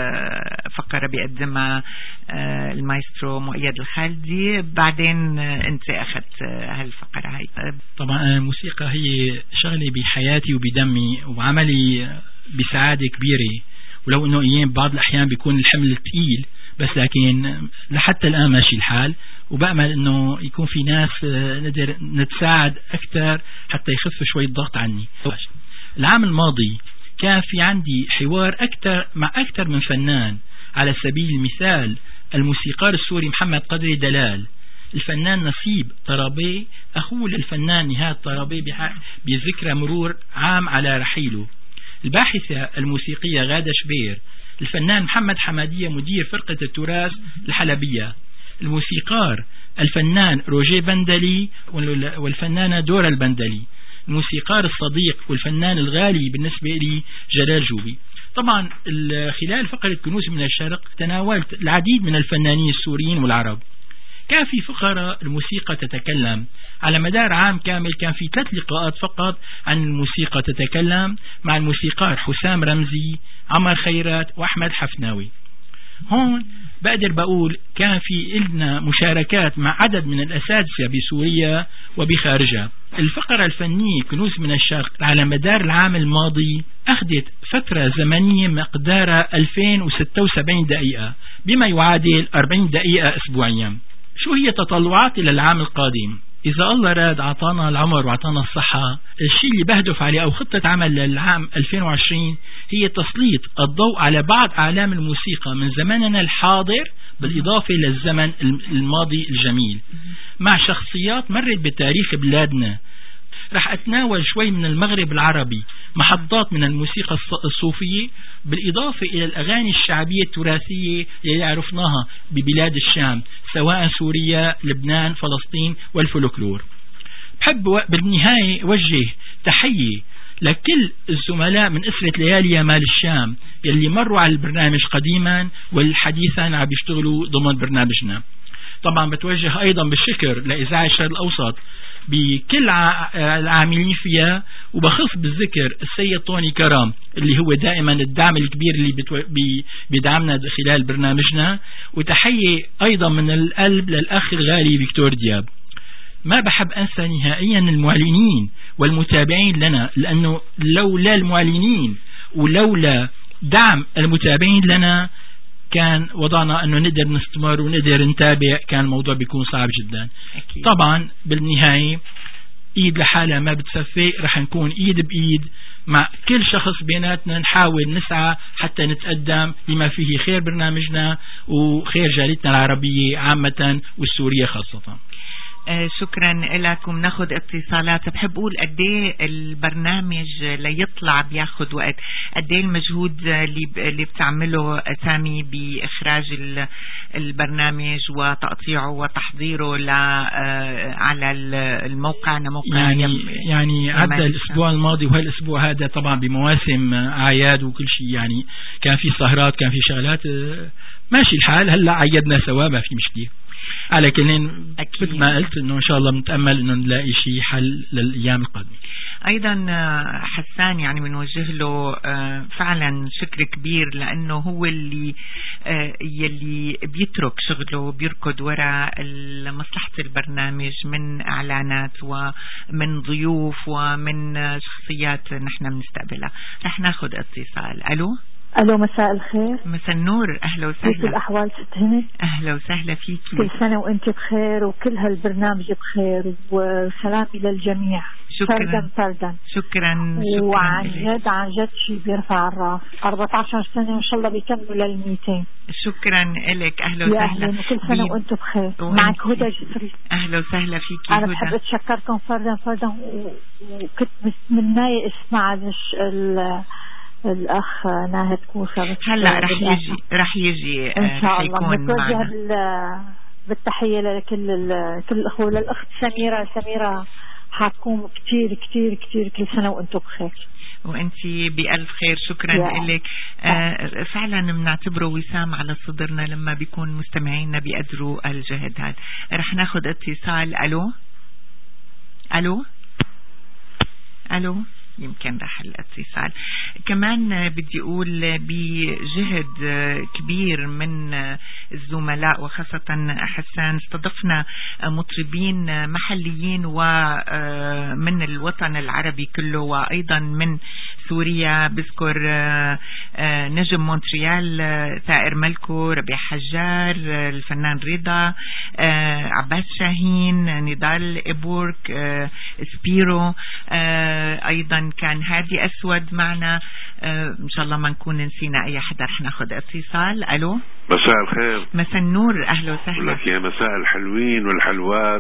فقرة بيقدمها المايسترو مؤيد الخالدي، بعدين انت اخذت هالفقرة هاي. طبعا الموسيقى هي شغلي بحياتي وبدمي وعملي بسعادة كبيرة، ولو انه ايام بعض الاحيان بيكون الحمل ثقيل، بس لكن لحتى الان ماشي الحال، وبأمل انه يكون في ناس نقدر نتساعد اكثر حتى يخف شوي الضغط عني. العام الماضي كان في عندي حوار مع اكثر من فنان، على سبيل المثال الموسيقار السوري محمد قدري دلال، الفنان نصيب طرابي اخوه للفنان نهاد طرابي بذكرى مرور عام على رحيله، الباحثة الموسيقية غادة شبير، الفنان محمد حمادية مدير فرقة التراث الحلبية، الموسيقار الفنان روجيه بندلي والفنانة دورا البندلي، الموسيقار الصديق والفنان الغالي بالنسبة لي جلال جوبي. طبعا خلال فقرة كنوز من الشرق تناولت العديد من الفنانين السوريين والعرب. كان في فقرة الموسيقى تتكلم، على مدار عام كامل كان في 3 لقاءات فقط عن الموسيقى تتكلم مع الموسيقار حسام رمزي، عمر خيرات وأحمد حفناوي. هون بقدر بقول كان في إلنا مشاركات مع عدد من الأساتذة بسوريا وبخارجها. الفقرة الفنية كنوز من الشرق على مدار العام الماضي أخذت فترة زمنية مقدارها 2076 دقيقة، بما يعادل 40 دقيقة أسبوعيا. شو هي تطلعاتي للعام القادم؟ إذا الله راد عطانا العمر وعطانا الصحة، الشيء اللي بهدف عليه أو خطة عمل للعام 2020 هي تسليط الضوء على بعض أعلام الموسيقى من زمننا الحاضر بالإضافة للزمن الماضي الجميل، مع شخصيات مرت بتاريخ بلادنا. رح أتناول شوي من المغرب العربي، محطات من الموسيقى الصوفية، بالإضافة إلى الأغاني الشعبية التراثية اللي عرفناها ببلاد الشام، سواء سوريا، لبنان، فلسطين والفولكلور. بحب بالنهاية وجه تحية لكل الزملاء من أسرة ليالي يمال الشام يلي مروا على البرنامج قديما والحديثا عم يشتغلوا ضمن برنامجنا. طبعا بتوجه أيضا بالشكر لإذاعة الشرق الأوسط بكل العاملين فيها، وبخص بالذكر السيد طوني كرام اللي هو دائما الدعم الكبير اللي بيدعمنا خلال برنامجنا، وتحية أيضا من القلب للأخ الغالي فيكتور دياب. ما بحب أنسى نهائيا المعلنين والمتابعين لنا، لأنه لولا المعلنين ولولا دعم المتابعين لنا كان وضعنا أنه نقدر نستمر ونقدر نتابع، كان الموضوع بيكون صعب جدا. طبعا بالنهاية إيد لحالها ما بتصفي، رح نكون إيد بإيد مع كل شخص بيناتنا نحاول نسعى حتى نتقدم لما فيه خير برنامجنا وخير جاليتنا العربية عامة والسورية خاصة. شكرا لك. وبناخد اتصالات. بحب اقول قديه البرنامج ليطلع بياخد وقت، قديه المجهود اللي بتعمله سامي باخراج البرنامج وتقطيعه وتحضيره على الموقع يعني عدى الاسبوع الماضي وهالاسبوع هذا طبعا بمواسم اعياد وكل شيء، يعني كان في سهرات كان في شغلات، ماشي الحال. هلا عيدنا سوا ما في مشكلة. على كلين مثل ما قلت انه ان شاء الله بنتامل انه نلاقي شيء حل للايام القادمه. ايضا حسان يعني بنوجه له فعلا شكر كبير، لانه هو اللي يلي بيترك شغله بيركض وراء مصلحة البرنامج من اعلانات ومن ضيوف ومن شخصيات نحن بنستقبلها. رح ناخذ اتصال. الو مساء الخير. مساء النور. اهلا وسهلا. كيف الاحوال ست هند؟ اهلا وسهلا فيكي. كل سنه وانت بخير وكل هالبرنامج بخير، وسلامي للجميع. شكرا فردا. شكرا. وعن جد شيء بيرفع الراس. 14 سنه ان شاء الله بيكملوا لل 200. شكرا لك. اهلا وسهلا. وكل سنه وانتم بخير. معك هدى جسري. اهلا وسهلا فيكي. انا بحب اتشكركم فردا وكنت مستنيه اسمع الأخ ناهد كوشة. هلا رح يجي إن شاء الله. نتوجه بالتحية لكل الأخوة. للأخت سميرة حتكون كتير كتير كتير كل سنة وأنتم بخير. وأنتي بألف خير. شكرا لك. فعلا بنعتبره وسام على صدرنا لما بيكون مستمعينا بيقدروا الجهد هذا. رح ناخد اتصال. ألو يمكن رح الاتصال. كمان بدي أقول بجهد كبير من الزملاء وخاصة حسان استضفنا مطربين محليين ومن الوطن العربي كله وأيضا من سوريا. بذكر نجم مونتريال ثائر ملكو، ربيع حجار، الفنان رضا، عباس شاهين، نضال إبورك، سبيرو، أيضا كان هادي أسود معنا. إن شاء الله ما نكون نسينا أي حدا. رح ناخد اتصال. مساء الخير. مساء النور. أهلا وسهلا. لك يا مساء الحلوين والحلوات.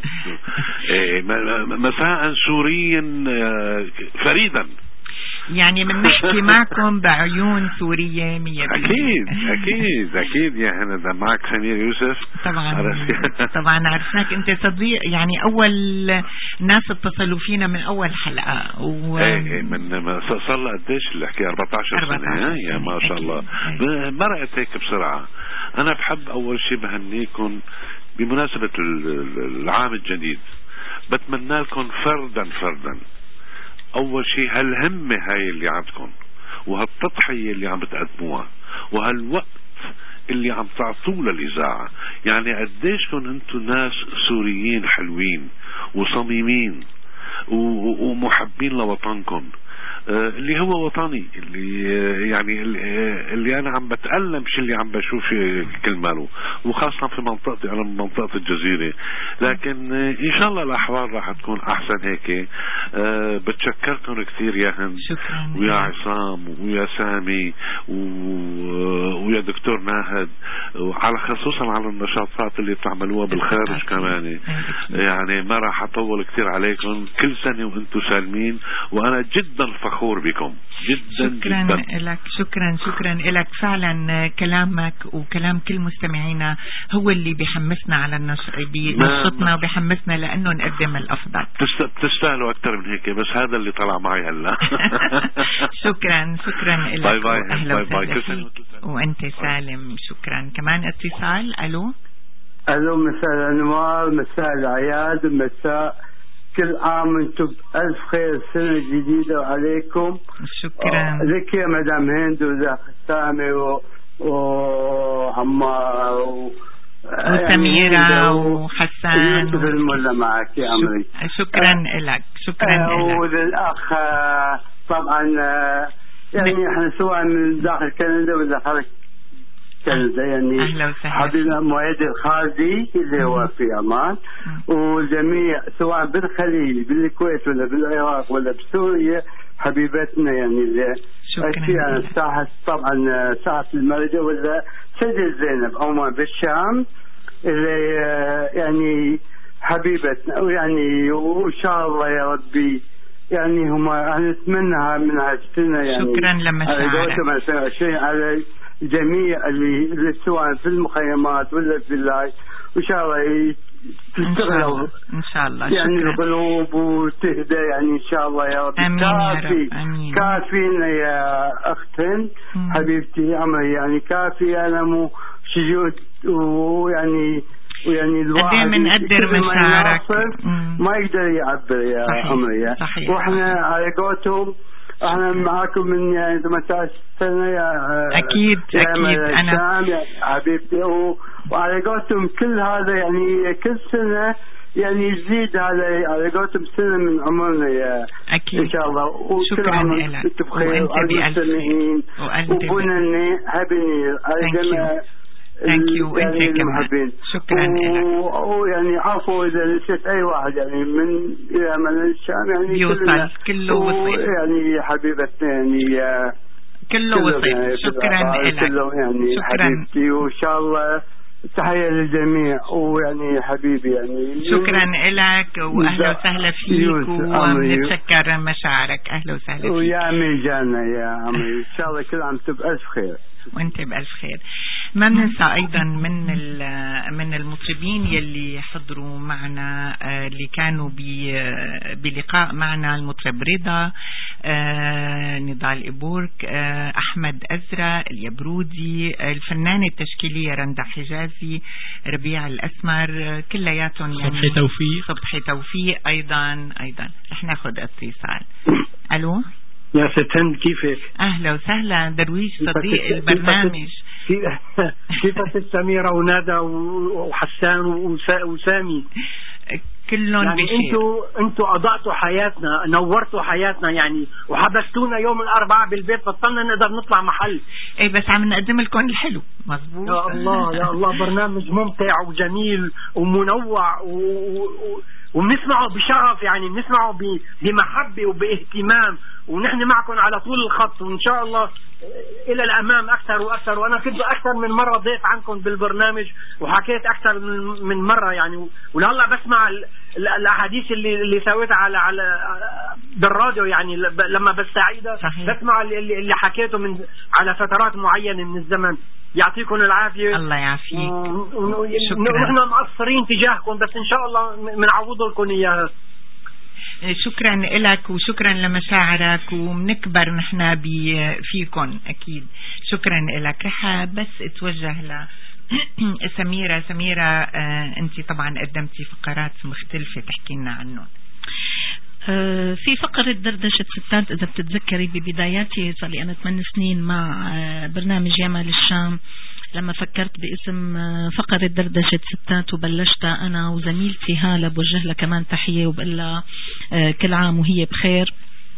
مساء سوريا فريدا. يعني بنحكي معكم بعيون سورية 100%. أكيد يا هند. معك سمير يوسف. طبعا عرفناك أنت صديق، يعني أول ناس اتصلوا فينا من أول حلقة من صار له قديش اللي حكي 14 سنة. يا ما شاء الله. مرقت هيك بسرعة. أنا بحب أول شيء بهنيكم بمناسبة العام الجديد. بتمنى لكم فردا أول شيء هالهمة هاي اللي عندكم وهالتضحية اللي عم بتقدموها وهالوقت اللي عم تعطوه للإذاعة. يعني قديشكم انتم ناس سوريين حلوين وصميمين ومحبين لوطنكم اللي هو وطني، اللي يعني اللي انا عم بتألم شو اللي عم بشوف كل ماله، وخاصة في منطقتي انا من منطقة الجزيرة. لكن ان شاء الله الاحوال راح تكون احسن هيك. بتشكركم كثير يا هند ويا عصام ويا سامي ويا دكتور ناهد، وعلى خصوصا على النشاطات اللي بتعملوها بالخارج كمان. يعني ما راح اطول كثير عليكم. كل سنة وانتم سالمين، وانا جدا فخور بكم جدا. شكرا لك. فعلا كلامك وكلام كل مستمعينا هو اللي بيحمسنا على بنشطنا وبيحمسنا لانه نقدم الافضل. بتستاهلوا اكثر من هيك، بس هذا اللي طلع معي هلا. شكرا لك. باي وانت سالم. شكرا. كمان اتصال. الو مساء الانوار، مساء الاعياد، مساء كل عام وانتم بألف خير. سنة جديدة وعليكم. شكرا لك يا مدام هند وزاخ سامي وعمار وسميرة وحسان ويوسف الملا معك يا عمري. شكرا لك. وللأخ طبعا يعني احنا سواء من داخل كندا ولا خارج كندا يعني حبيبنا مؤيد الخالدي اللي هو في عمان والجميع سواء بالخليج بالكويت ولا بالعراق ولا بسوريا حبيبتنا يعني اللي يعني ساحة طبعا ساحة المرجة ولا سجل زينب عمان بالشام اللي يعني حبيبتنا ويعني وإن شاء الله يا ربي يعني هما نتمنى من هالسنة يعني شكرا لمشاعرك على الجميع اللي سواء في المخيمات ولا في اللاي وإن شاء الله تشتغلوا إن شاء الله يعني شكرا. القلوب وتهدى يعني إن شاء الله يا رب. آمين يا رب آمين. كافينا يا أختن حبيبتي عمري يعني كافي أنا مو شجود ويعني الواحد نقدر مشاعرك ما يقدر يعبر يا عمري واحنا على قولتهم احنا معاكم من يعني 18 سنه يا اكيد انا يا حبيبتي وعلى قولتهم كل هذا يعني كل سنه يعني يزيد على قولتهم سنه من عمرنا يا اكيد ان شاء الله وكل عام وانتم بخير ومستمعين وبنني هابي على ثانك يو انت كمان شكرا لك ويعني عفوا اذا نسيت اي واحد يعني من الشام يعني يوصل كله وصل يعني حبيبتنا يعني كله وصل يعني شكرا لك كله يعني شكرا حبيبتي وان شاء الله تحية للجميع ويعني حبيبي يعني شكرا لك واهلا وسهلا فيك ونتشكر مشاعرك اهلا وسهلا فيك ويا ميجانا يا عمي ان شاء الله كل عام تبقى الف خير وانت بألف خير. ما بننسى ايضا من المطربين يلي حضروا معنا اللي كانوا بلقاء معنا المطرب رضا نضال إبورك احمد ازرق اليبرودي الفنانة التشكيلية رندا حجازي ربيع الاسمر كلياتهم يعني صبحي توفيق ايضا رح ناخذ اتصال. الو يا ست هند كيفك؟ اهلا وسهلا درويش صديق البرنامج. كيف سميرة وندى وحسان وسامي كلهم يعني بخير. انتوا اضعتوا حياتنا نورتوا حياتنا يعني وحبستونا يوم الاربعاء بالبيت بطلنا نقدر نطلع محل. ايه بس عم نقدم لكم الحلو مظبوط. يا الله برنامج ممتع وجميل ومنوع وبنسمعه بشغف يعني بنسمعه بمحبة وباهتمام ونحن معكم على طول الخط وإن شاء الله إلى الأمام أكثر وأكثر. وأنا كنت أكثر من مرة ضيف عنكم بالبرنامج وحكيت أكثر من مرة يعني ولهلا بسمع الأحاديث اللي سويتها على بالراديو يعني لما بستعيدها بسمع اللي حكيته من على فترات معينة من الزمن. يعطيكم العافية. الله يعافيك. نحن مقصرين تجاهكم بس إن شاء الله بنعوض لكم إياها. شكرا لك وشكرا لمشاعرك ومنكبر نحن فيكم أكيد. شكرا لك. رح بس اتوجه ل سميرة أنت طبعا قدمتي فقرات مختلفة تحكي لنا عنهم. في فقرة دردشة ستات إذا بتتذكري ببداياتي صار لي أنا 8 سنين مع برنامج يمال الشام لما فكرت باسم فقرة دردشة ستات وبلشت أنا وزميلتي هالة بوجه لها كمان تحية وبقول لها كل عام وهي بخير.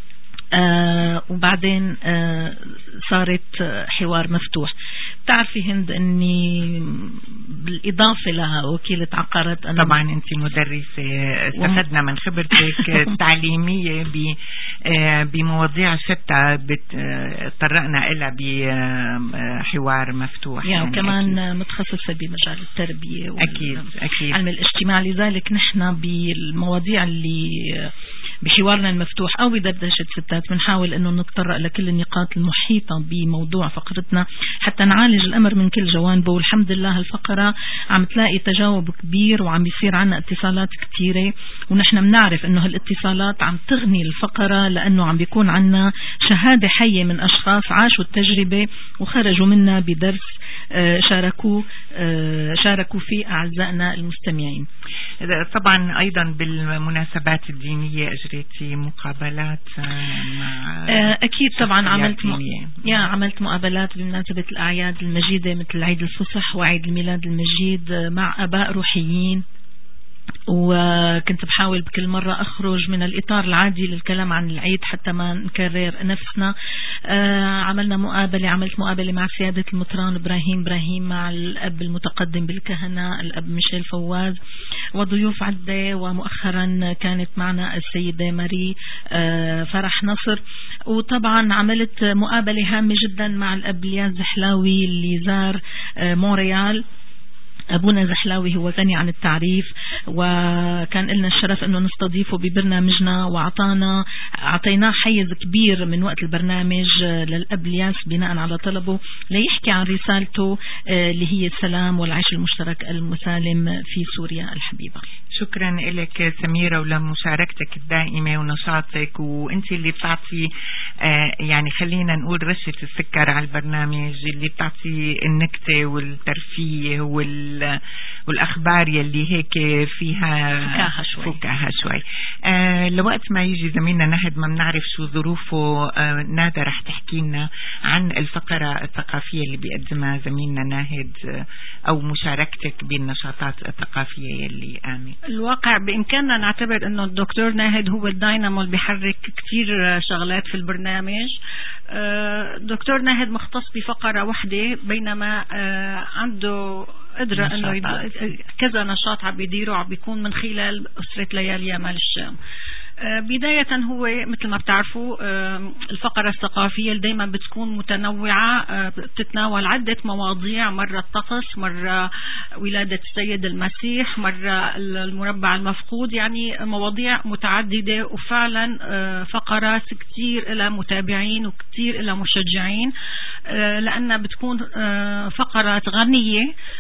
وبعدين صارت حوار مفتوح. بتعرفي هند اني بالاضافه لها وكيله عقارات انا طبعا انت مدرسه استفدنا من خبرتك التعليميه بمواضيع شتى طرقنا لها بحوار مفتوح يعني كمان أكيد. متخصصه بمجال التربيه اكيد علم الاجتماع. لذلك نحن بالمواضيع اللي بحوارنا المفتوح أو بدردشة ستات بنحاول أنه نتطرق لكل النقاط المحيطة بموضوع فقرتنا حتى نعالج الأمر من كل جوانبه. والحمد لله الفقرة عم تلاقي تجاوب كبير وعم بيصير عنا اتصالات كتيرة ونحن بنعرف أنه هالاتصالات عم تغني الفقرة لأنه عم بيكون عنا شهادة حية من أشخاص عاشوا التجربة وخرجوا منا بدرس شاركوا فيه أعزائنا المستمعين. طبعا أيضا بالمناسبات الدينية أجريتي مقابلات مع أكيد طبعا عملت مقابلات بمناسبة الأعياد المجيدة مثل عيد الفصح وعيد الميلاد المجيد مع آباء روحيين وكنت بحاول بكل مرة أخرج من الإطار العادي للكلام عن العيد حتى ما نكرر نفسنا. عملت مقابلة مع سيادة المطران إبراهيم مع الأب المتقدم بالكهنة الأب ميشيل فواز وضيوف عدة، ومؤخرا كانت معنا السيدة ماري فرح نصر. وطبعا عملت مقابلة هامة جدا مع الأب الياس زحلاوي اللي زار مونريال. أبونا زحلاوي هو غني عن التعريف، وكان لنا الشرف أنه نستضيفه ببرنامجنا، وعطيناه حيز كبير من وقت البرنامج للأب الياس بناء على طلبه ليحكي عن رسالته اللي هي السلام والعيش المشترك المسالم في سوريا الحبيبة. شكرا لك سميرة ولمشاركتك الدائمة ونشاطك، وانت اللي بتعطي يعني خلينا نقول رشة السكر على البرنامج، اللي بتعطي النكتة والترفيه والأخبار يلي هيك فيها فكاهة شوي. لوقت ما يجي زميلنا نهد ما بنعرف شو ظروفه، نادى رح تحكي لنا عن الفقرة الثقافية اللي بيقدمها زميلنا ناهد أو مشاركتك بالنشاطات الثقافية يلي قامت. الواقع بإمكاننا نعتبر أنه الدكتور ناهد هو الداينامو اللي بيحرك كتير شغلات في البرنامج. دكتور ناهد مختص بفقرة واحدة، بينما عنده قدرة أنه كذا نشاط عم بيديره عم بيكون من خلال أسرة ليالي مال الشام. بداية هو مثل ما بتعرفوا الفقرة الثقافية اللي دايما بتكون متنوعة، بتتناول عدة مواضيع، مرة الطقس، مرة ولادة السيد المسيح، مرة المربع المفقود، يعني مواضيع متعددة، وفعلا فقرات كتير إلى متابعين وكتير إلى مشجعين، لأنها بتكون فقرات غنية.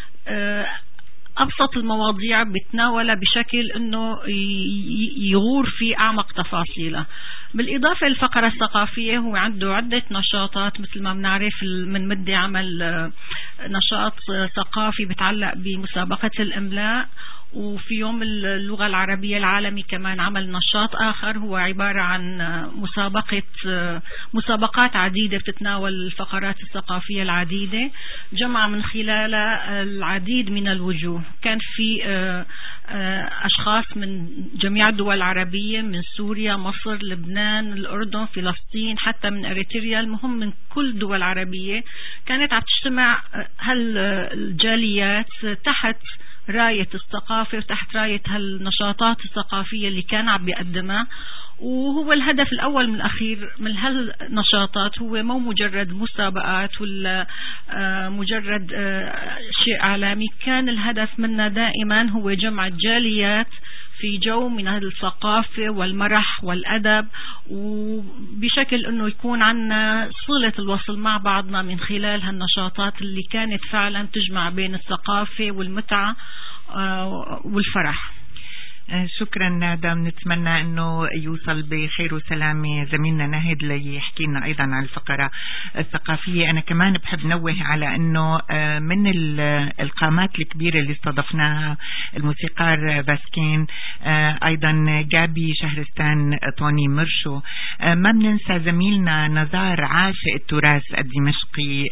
أبسط المواضيع بتناولها بشكل أنه يغور في أعمق تفاصيلها. بالإضافة للفقرة الثقافية هو عنده عدة نشاطات، مثل ما بنعرف من مدة عمل نشاط ثقافي بتعلق بمسابقة الإملاء، وفي يوم اللغة العربية العالمي كمان عمل نشاط آخر هو عبارة عن مسابقات عديدة بتتناول الفقرات الثقافية العديدة، جمع من خلالها العديد من الوجوه. كان في أشخاص من جميع الدول العربية، من سوريا، مصر، لبنان، الأردن، فلسطين، حتى من أريتريا، المهم من كل الدول العربية كانت عم تجتمع هالجاليات تحت راية الثقافة وتحت راية هالنشاطات الثقافية اللي كان عم بيقدمها. وهو الهدف الأول من الأخير من هالنشاطات هو مو مجرد مسابقات ولا مجرد شيء إعلامي، كان الهدف منا دائما هو جمع الجاليات في جو من الثقافة والمرح والأدب، وبشكل أنه يكون عنا صلة الوصل مع بعضنا من خلال هالنشاطات اللي كانت فعلا تجمع بين الثقافة والمتعة والفرح. شكرا نادم، نتمنى انه يوصل بخير وسلامة زميلنا ناهد ليحكي لنا ايضا عن الفقرة الثقافية. انا كمان بحب نوه على انه من القامات الكبيرة اللي استضفناها الموسيقار باسكين، ايضا جابي شهرستان، طوني مرشو، ما بننسى زميلنا نزار عاشق التراث الدمشقي،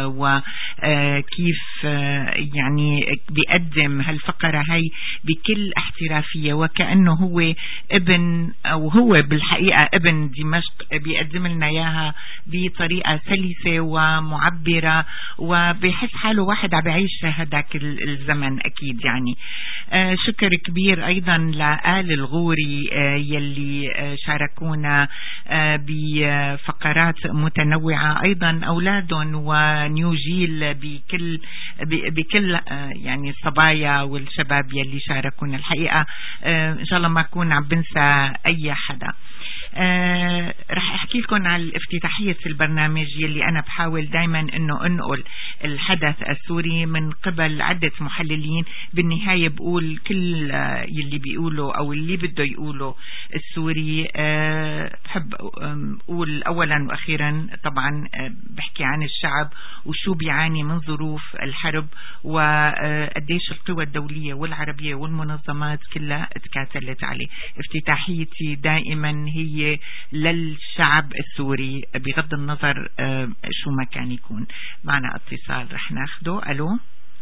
وكيف يعني بيقدم هالفقرة هاي بكل احترافية وكأنه هو ابن، أو هو بالحقيقة ابن دمشق، بيقدم لنا إياها بطريقة سلسة ومعبرة، وبيحس حاله واحد عم يعيش هداك الزمن أكيد. يعني شكر كبير أيضا لآل الغوري يلي شاركونا بفقرات متنوعة، أيضا أولادهم ونيو جيل بكل يعني الصبايا والشباب يلي شاركونا. الحقيقة إن شاء الله ما أكون عم بنسى أي حدا. رح أحكي لكم على افتتاحية البرنامج يلي أنا بحاول دايما أنه أنقل الحدث السوري من قبل عدة محللين. بالنهاية بقول كل يلي بيقوله أو اللي بده يقوله السوري. بحب أقول أولا وأخيرا طبعا بحكي عن الشعب وشو بيعاني من ظروف الحرب، وقديش القوى الدولية والعربية والمنظمات كلها اتكاتلت عليه. افتتاحيتي دائما هي للشعب السوري بغض النظر شو ما كان يكون. معنا اتصال رح ناخده. ألو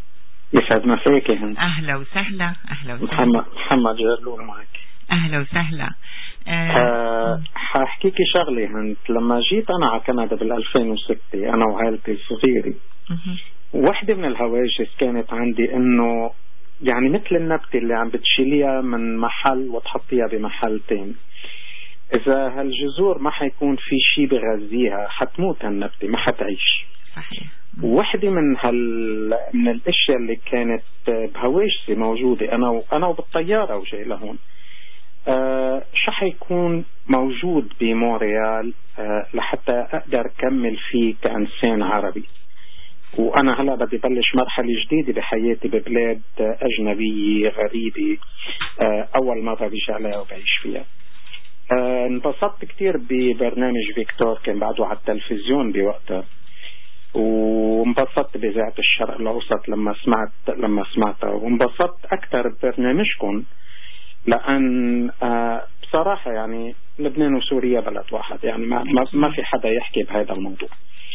يسعد مساكي. أهلا وسهلا. أهلا وسهلا. محمد جلول معك. أهلا وسهلا. حاحكيكي شغلة. لما جيت أنا على كندا بال2006 أنا وعائلتي الصغيرة، واحدة من الهواجس كانت عندي إنه يعني مثل النبتة اللي عم بتشيليها من محل وتحطيها بمحل تاني، إذا هالجذور ما حيكون في شيء بغذيها حتموت هالنبتة، ما حتعيش. صحيح. واحدة من الاشياء اللي كانت بهواجسي موجودة انا وبالطيارة وجاي لهون، شو حيكون موجود بمونريال لحتى اقدر اكمل فيه كإنسان عربي. وانا هلا بدي بلش مرحلة جديدة بحياتي ببلاد اجنبية غريبة، اول مرة بيجي عليها وبعيش فيها. انبسطت كتير ببرنامج فيكتور، كان بعده على التلفزيون بوقتها، وانبسطت بإذاعة الشرق الأوسط لما سمعتها، وانبسطت أكثر ببرنامجكم لأن بصراحة يعني لبنان وسوريا بلد واحد، يعني ما في حدا يحكي بهذا الموضوع.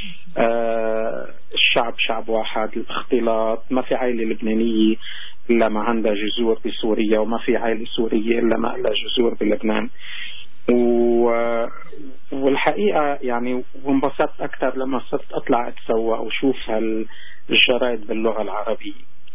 الشعب شعب واحد، الاختلاط، ما في عائلة لبنانية إلا ما عندها جذور بسوريا، وما في عائلة سورية إلا ما لها جذور بلبنان. والحقيقة يعني وانبسطت أكثر لما صرت أطلع أتسوق وشوف هالجرايد باللغة العربية.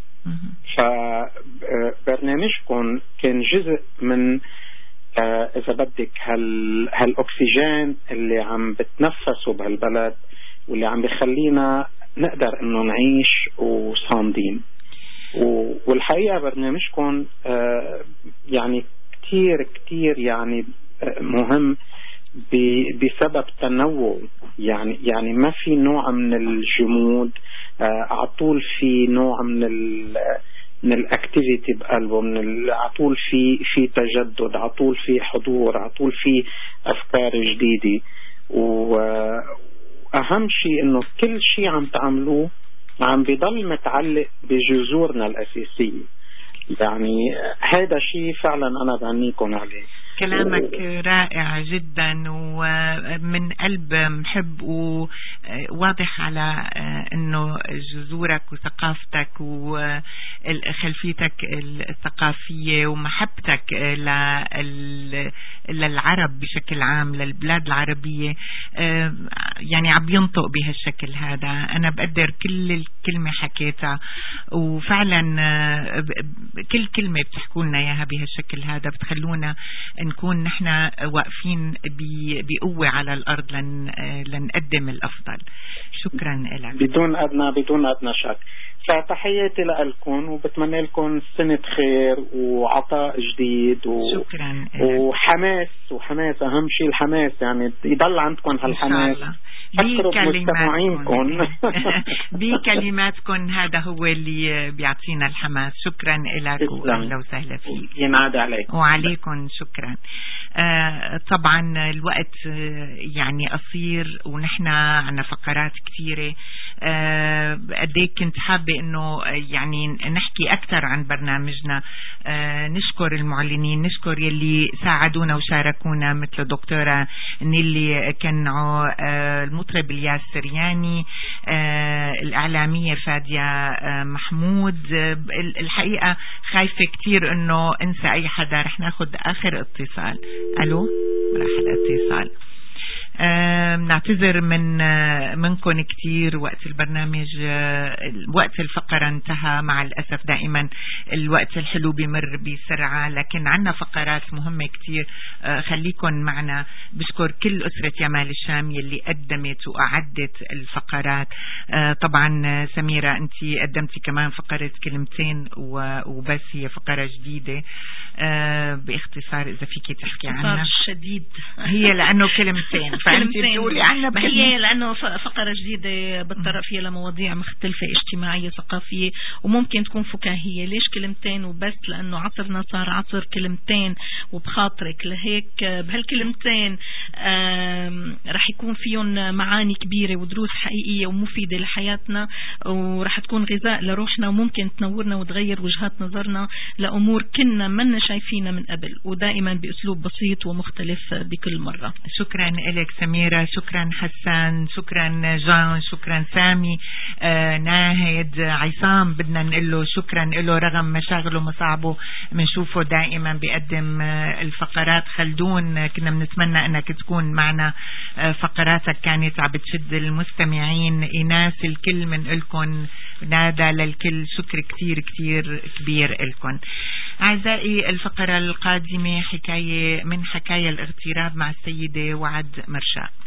فبرنامجكم كان جزء من إذا بدك هالأكسجين اللي عم بتنفسه بهالبلد، واللي عم بيخلينا نقدر إنه نعيش وصامدين. والحقيقة برنامجكم يعني كتير يعني مهم بسبب تنوع، يعني ما في نوع من الجمود، عطول في نوع من الاكتيفيتي بقلبه، عطول في تجدد، عطول في حضور، عطول في افكار جديدة. واهم شيء انه كل شيء عم تعملوه عم بيضل متعلق بجذورنا الاساسية. يعني هذا شيء فعلا انا بهنيكم عليه. كلامك رائع جدا ومن قلب محب، وواضح على انه جذورك وثقافتك وخلفيتك الثقافية ومحبتك للعرب بشكل عام، للبلاد العربية، يعني عم ينطق بهالشكل هذا. انا بقدر كل الكلمة حكيتها، وفعلا كل كلمة بتحكوا لنا اياها بهالشكل هذا بتخلونا نكون نحن واقفين بقوة على الأرض لنقدم الأفضل. شكرا لك. بدون أدنى شك. فتحياتي لكم، وبتمنى لكم سنة خير وعطاء جديد شكرا وحماس أهم شيء الحماس، يعني يضل عندكم هالحماس. بكلماتكم هذا هو اللي بيعطينا الحماس. شكرا لك وأهلا وسهلا فيك. ينعاد عليك. وعليكم شكرا. طبعا الوقت يعني قصير ونحن عنا فقرات كثيرة. قديك كنت حابة انه يعني نحكي اكثر عن برنامجنا. نشكر المعلنين، نشكر يلي ساعدونا وشاركونا مثل دكتورة نيلي كنعو، المطرب الياس سرياني، الإعلامية فادية محمود. الحقيقة خايفة كتير انه انسى اي حدا. رح ناخد اخر اتصال. الو، راح الاتصال. نعتذر منكم كتير. وقت البرنامج وقت الفقرة انتهى مع الأسف. دائما الوقت الحلو بمر بسرعة، لكن عنا فقرات مهمة كتير. خليكن معنا. بشكر كل أسرة يمال الشام يلي قدمت وأعدت الفقرات. طبعا سميرة أنت قدمتي كمان فقرة كلمتين وبس، هي فقرة جديدة باختصار إذا فيك تحكي عنها. شديد هي لأنه كلمتين هي لأنه فقرة جديدة بتطرق فيها لمواضيع مختلفة اجتماعية ثقافية، وممكن تكون فكاهية. ليش كلمتين وبس؟ لأنه عصرنا صار عصر كلمتين وبخاطرك، لهيك بهالكلمتين رح يكون فيهم معاني كبيرة ودروس حقيقية ومفيدة لحياتنا، ورح تكون غذاء لروحنا، وممكن تنورنا وتغير وجهات نظرنا لأمور كنا منا شايفينها من قبل، ودائما بأسلوب بسيط ومختلف بكل مرة. شكرا لك سميرة، شكرا حسان، شكرا جان، شكرا سامي، ناهد، عصام بدنا نقول له شكرا له رغم مشاغله ومصاعبه بنشوفه دائما بيقدم الفقرات. خلدون كنا بنتمنى انك تكون معنا، فقراتك كانت عم بتشد المستمعين. إيناس الكل من لكم، نادى للكل، شكر كتير كتير كبير لكم. أعزائي الفقرة القادمة حكاية من حكاية الاغتراب مع السيدة وعد مرشا.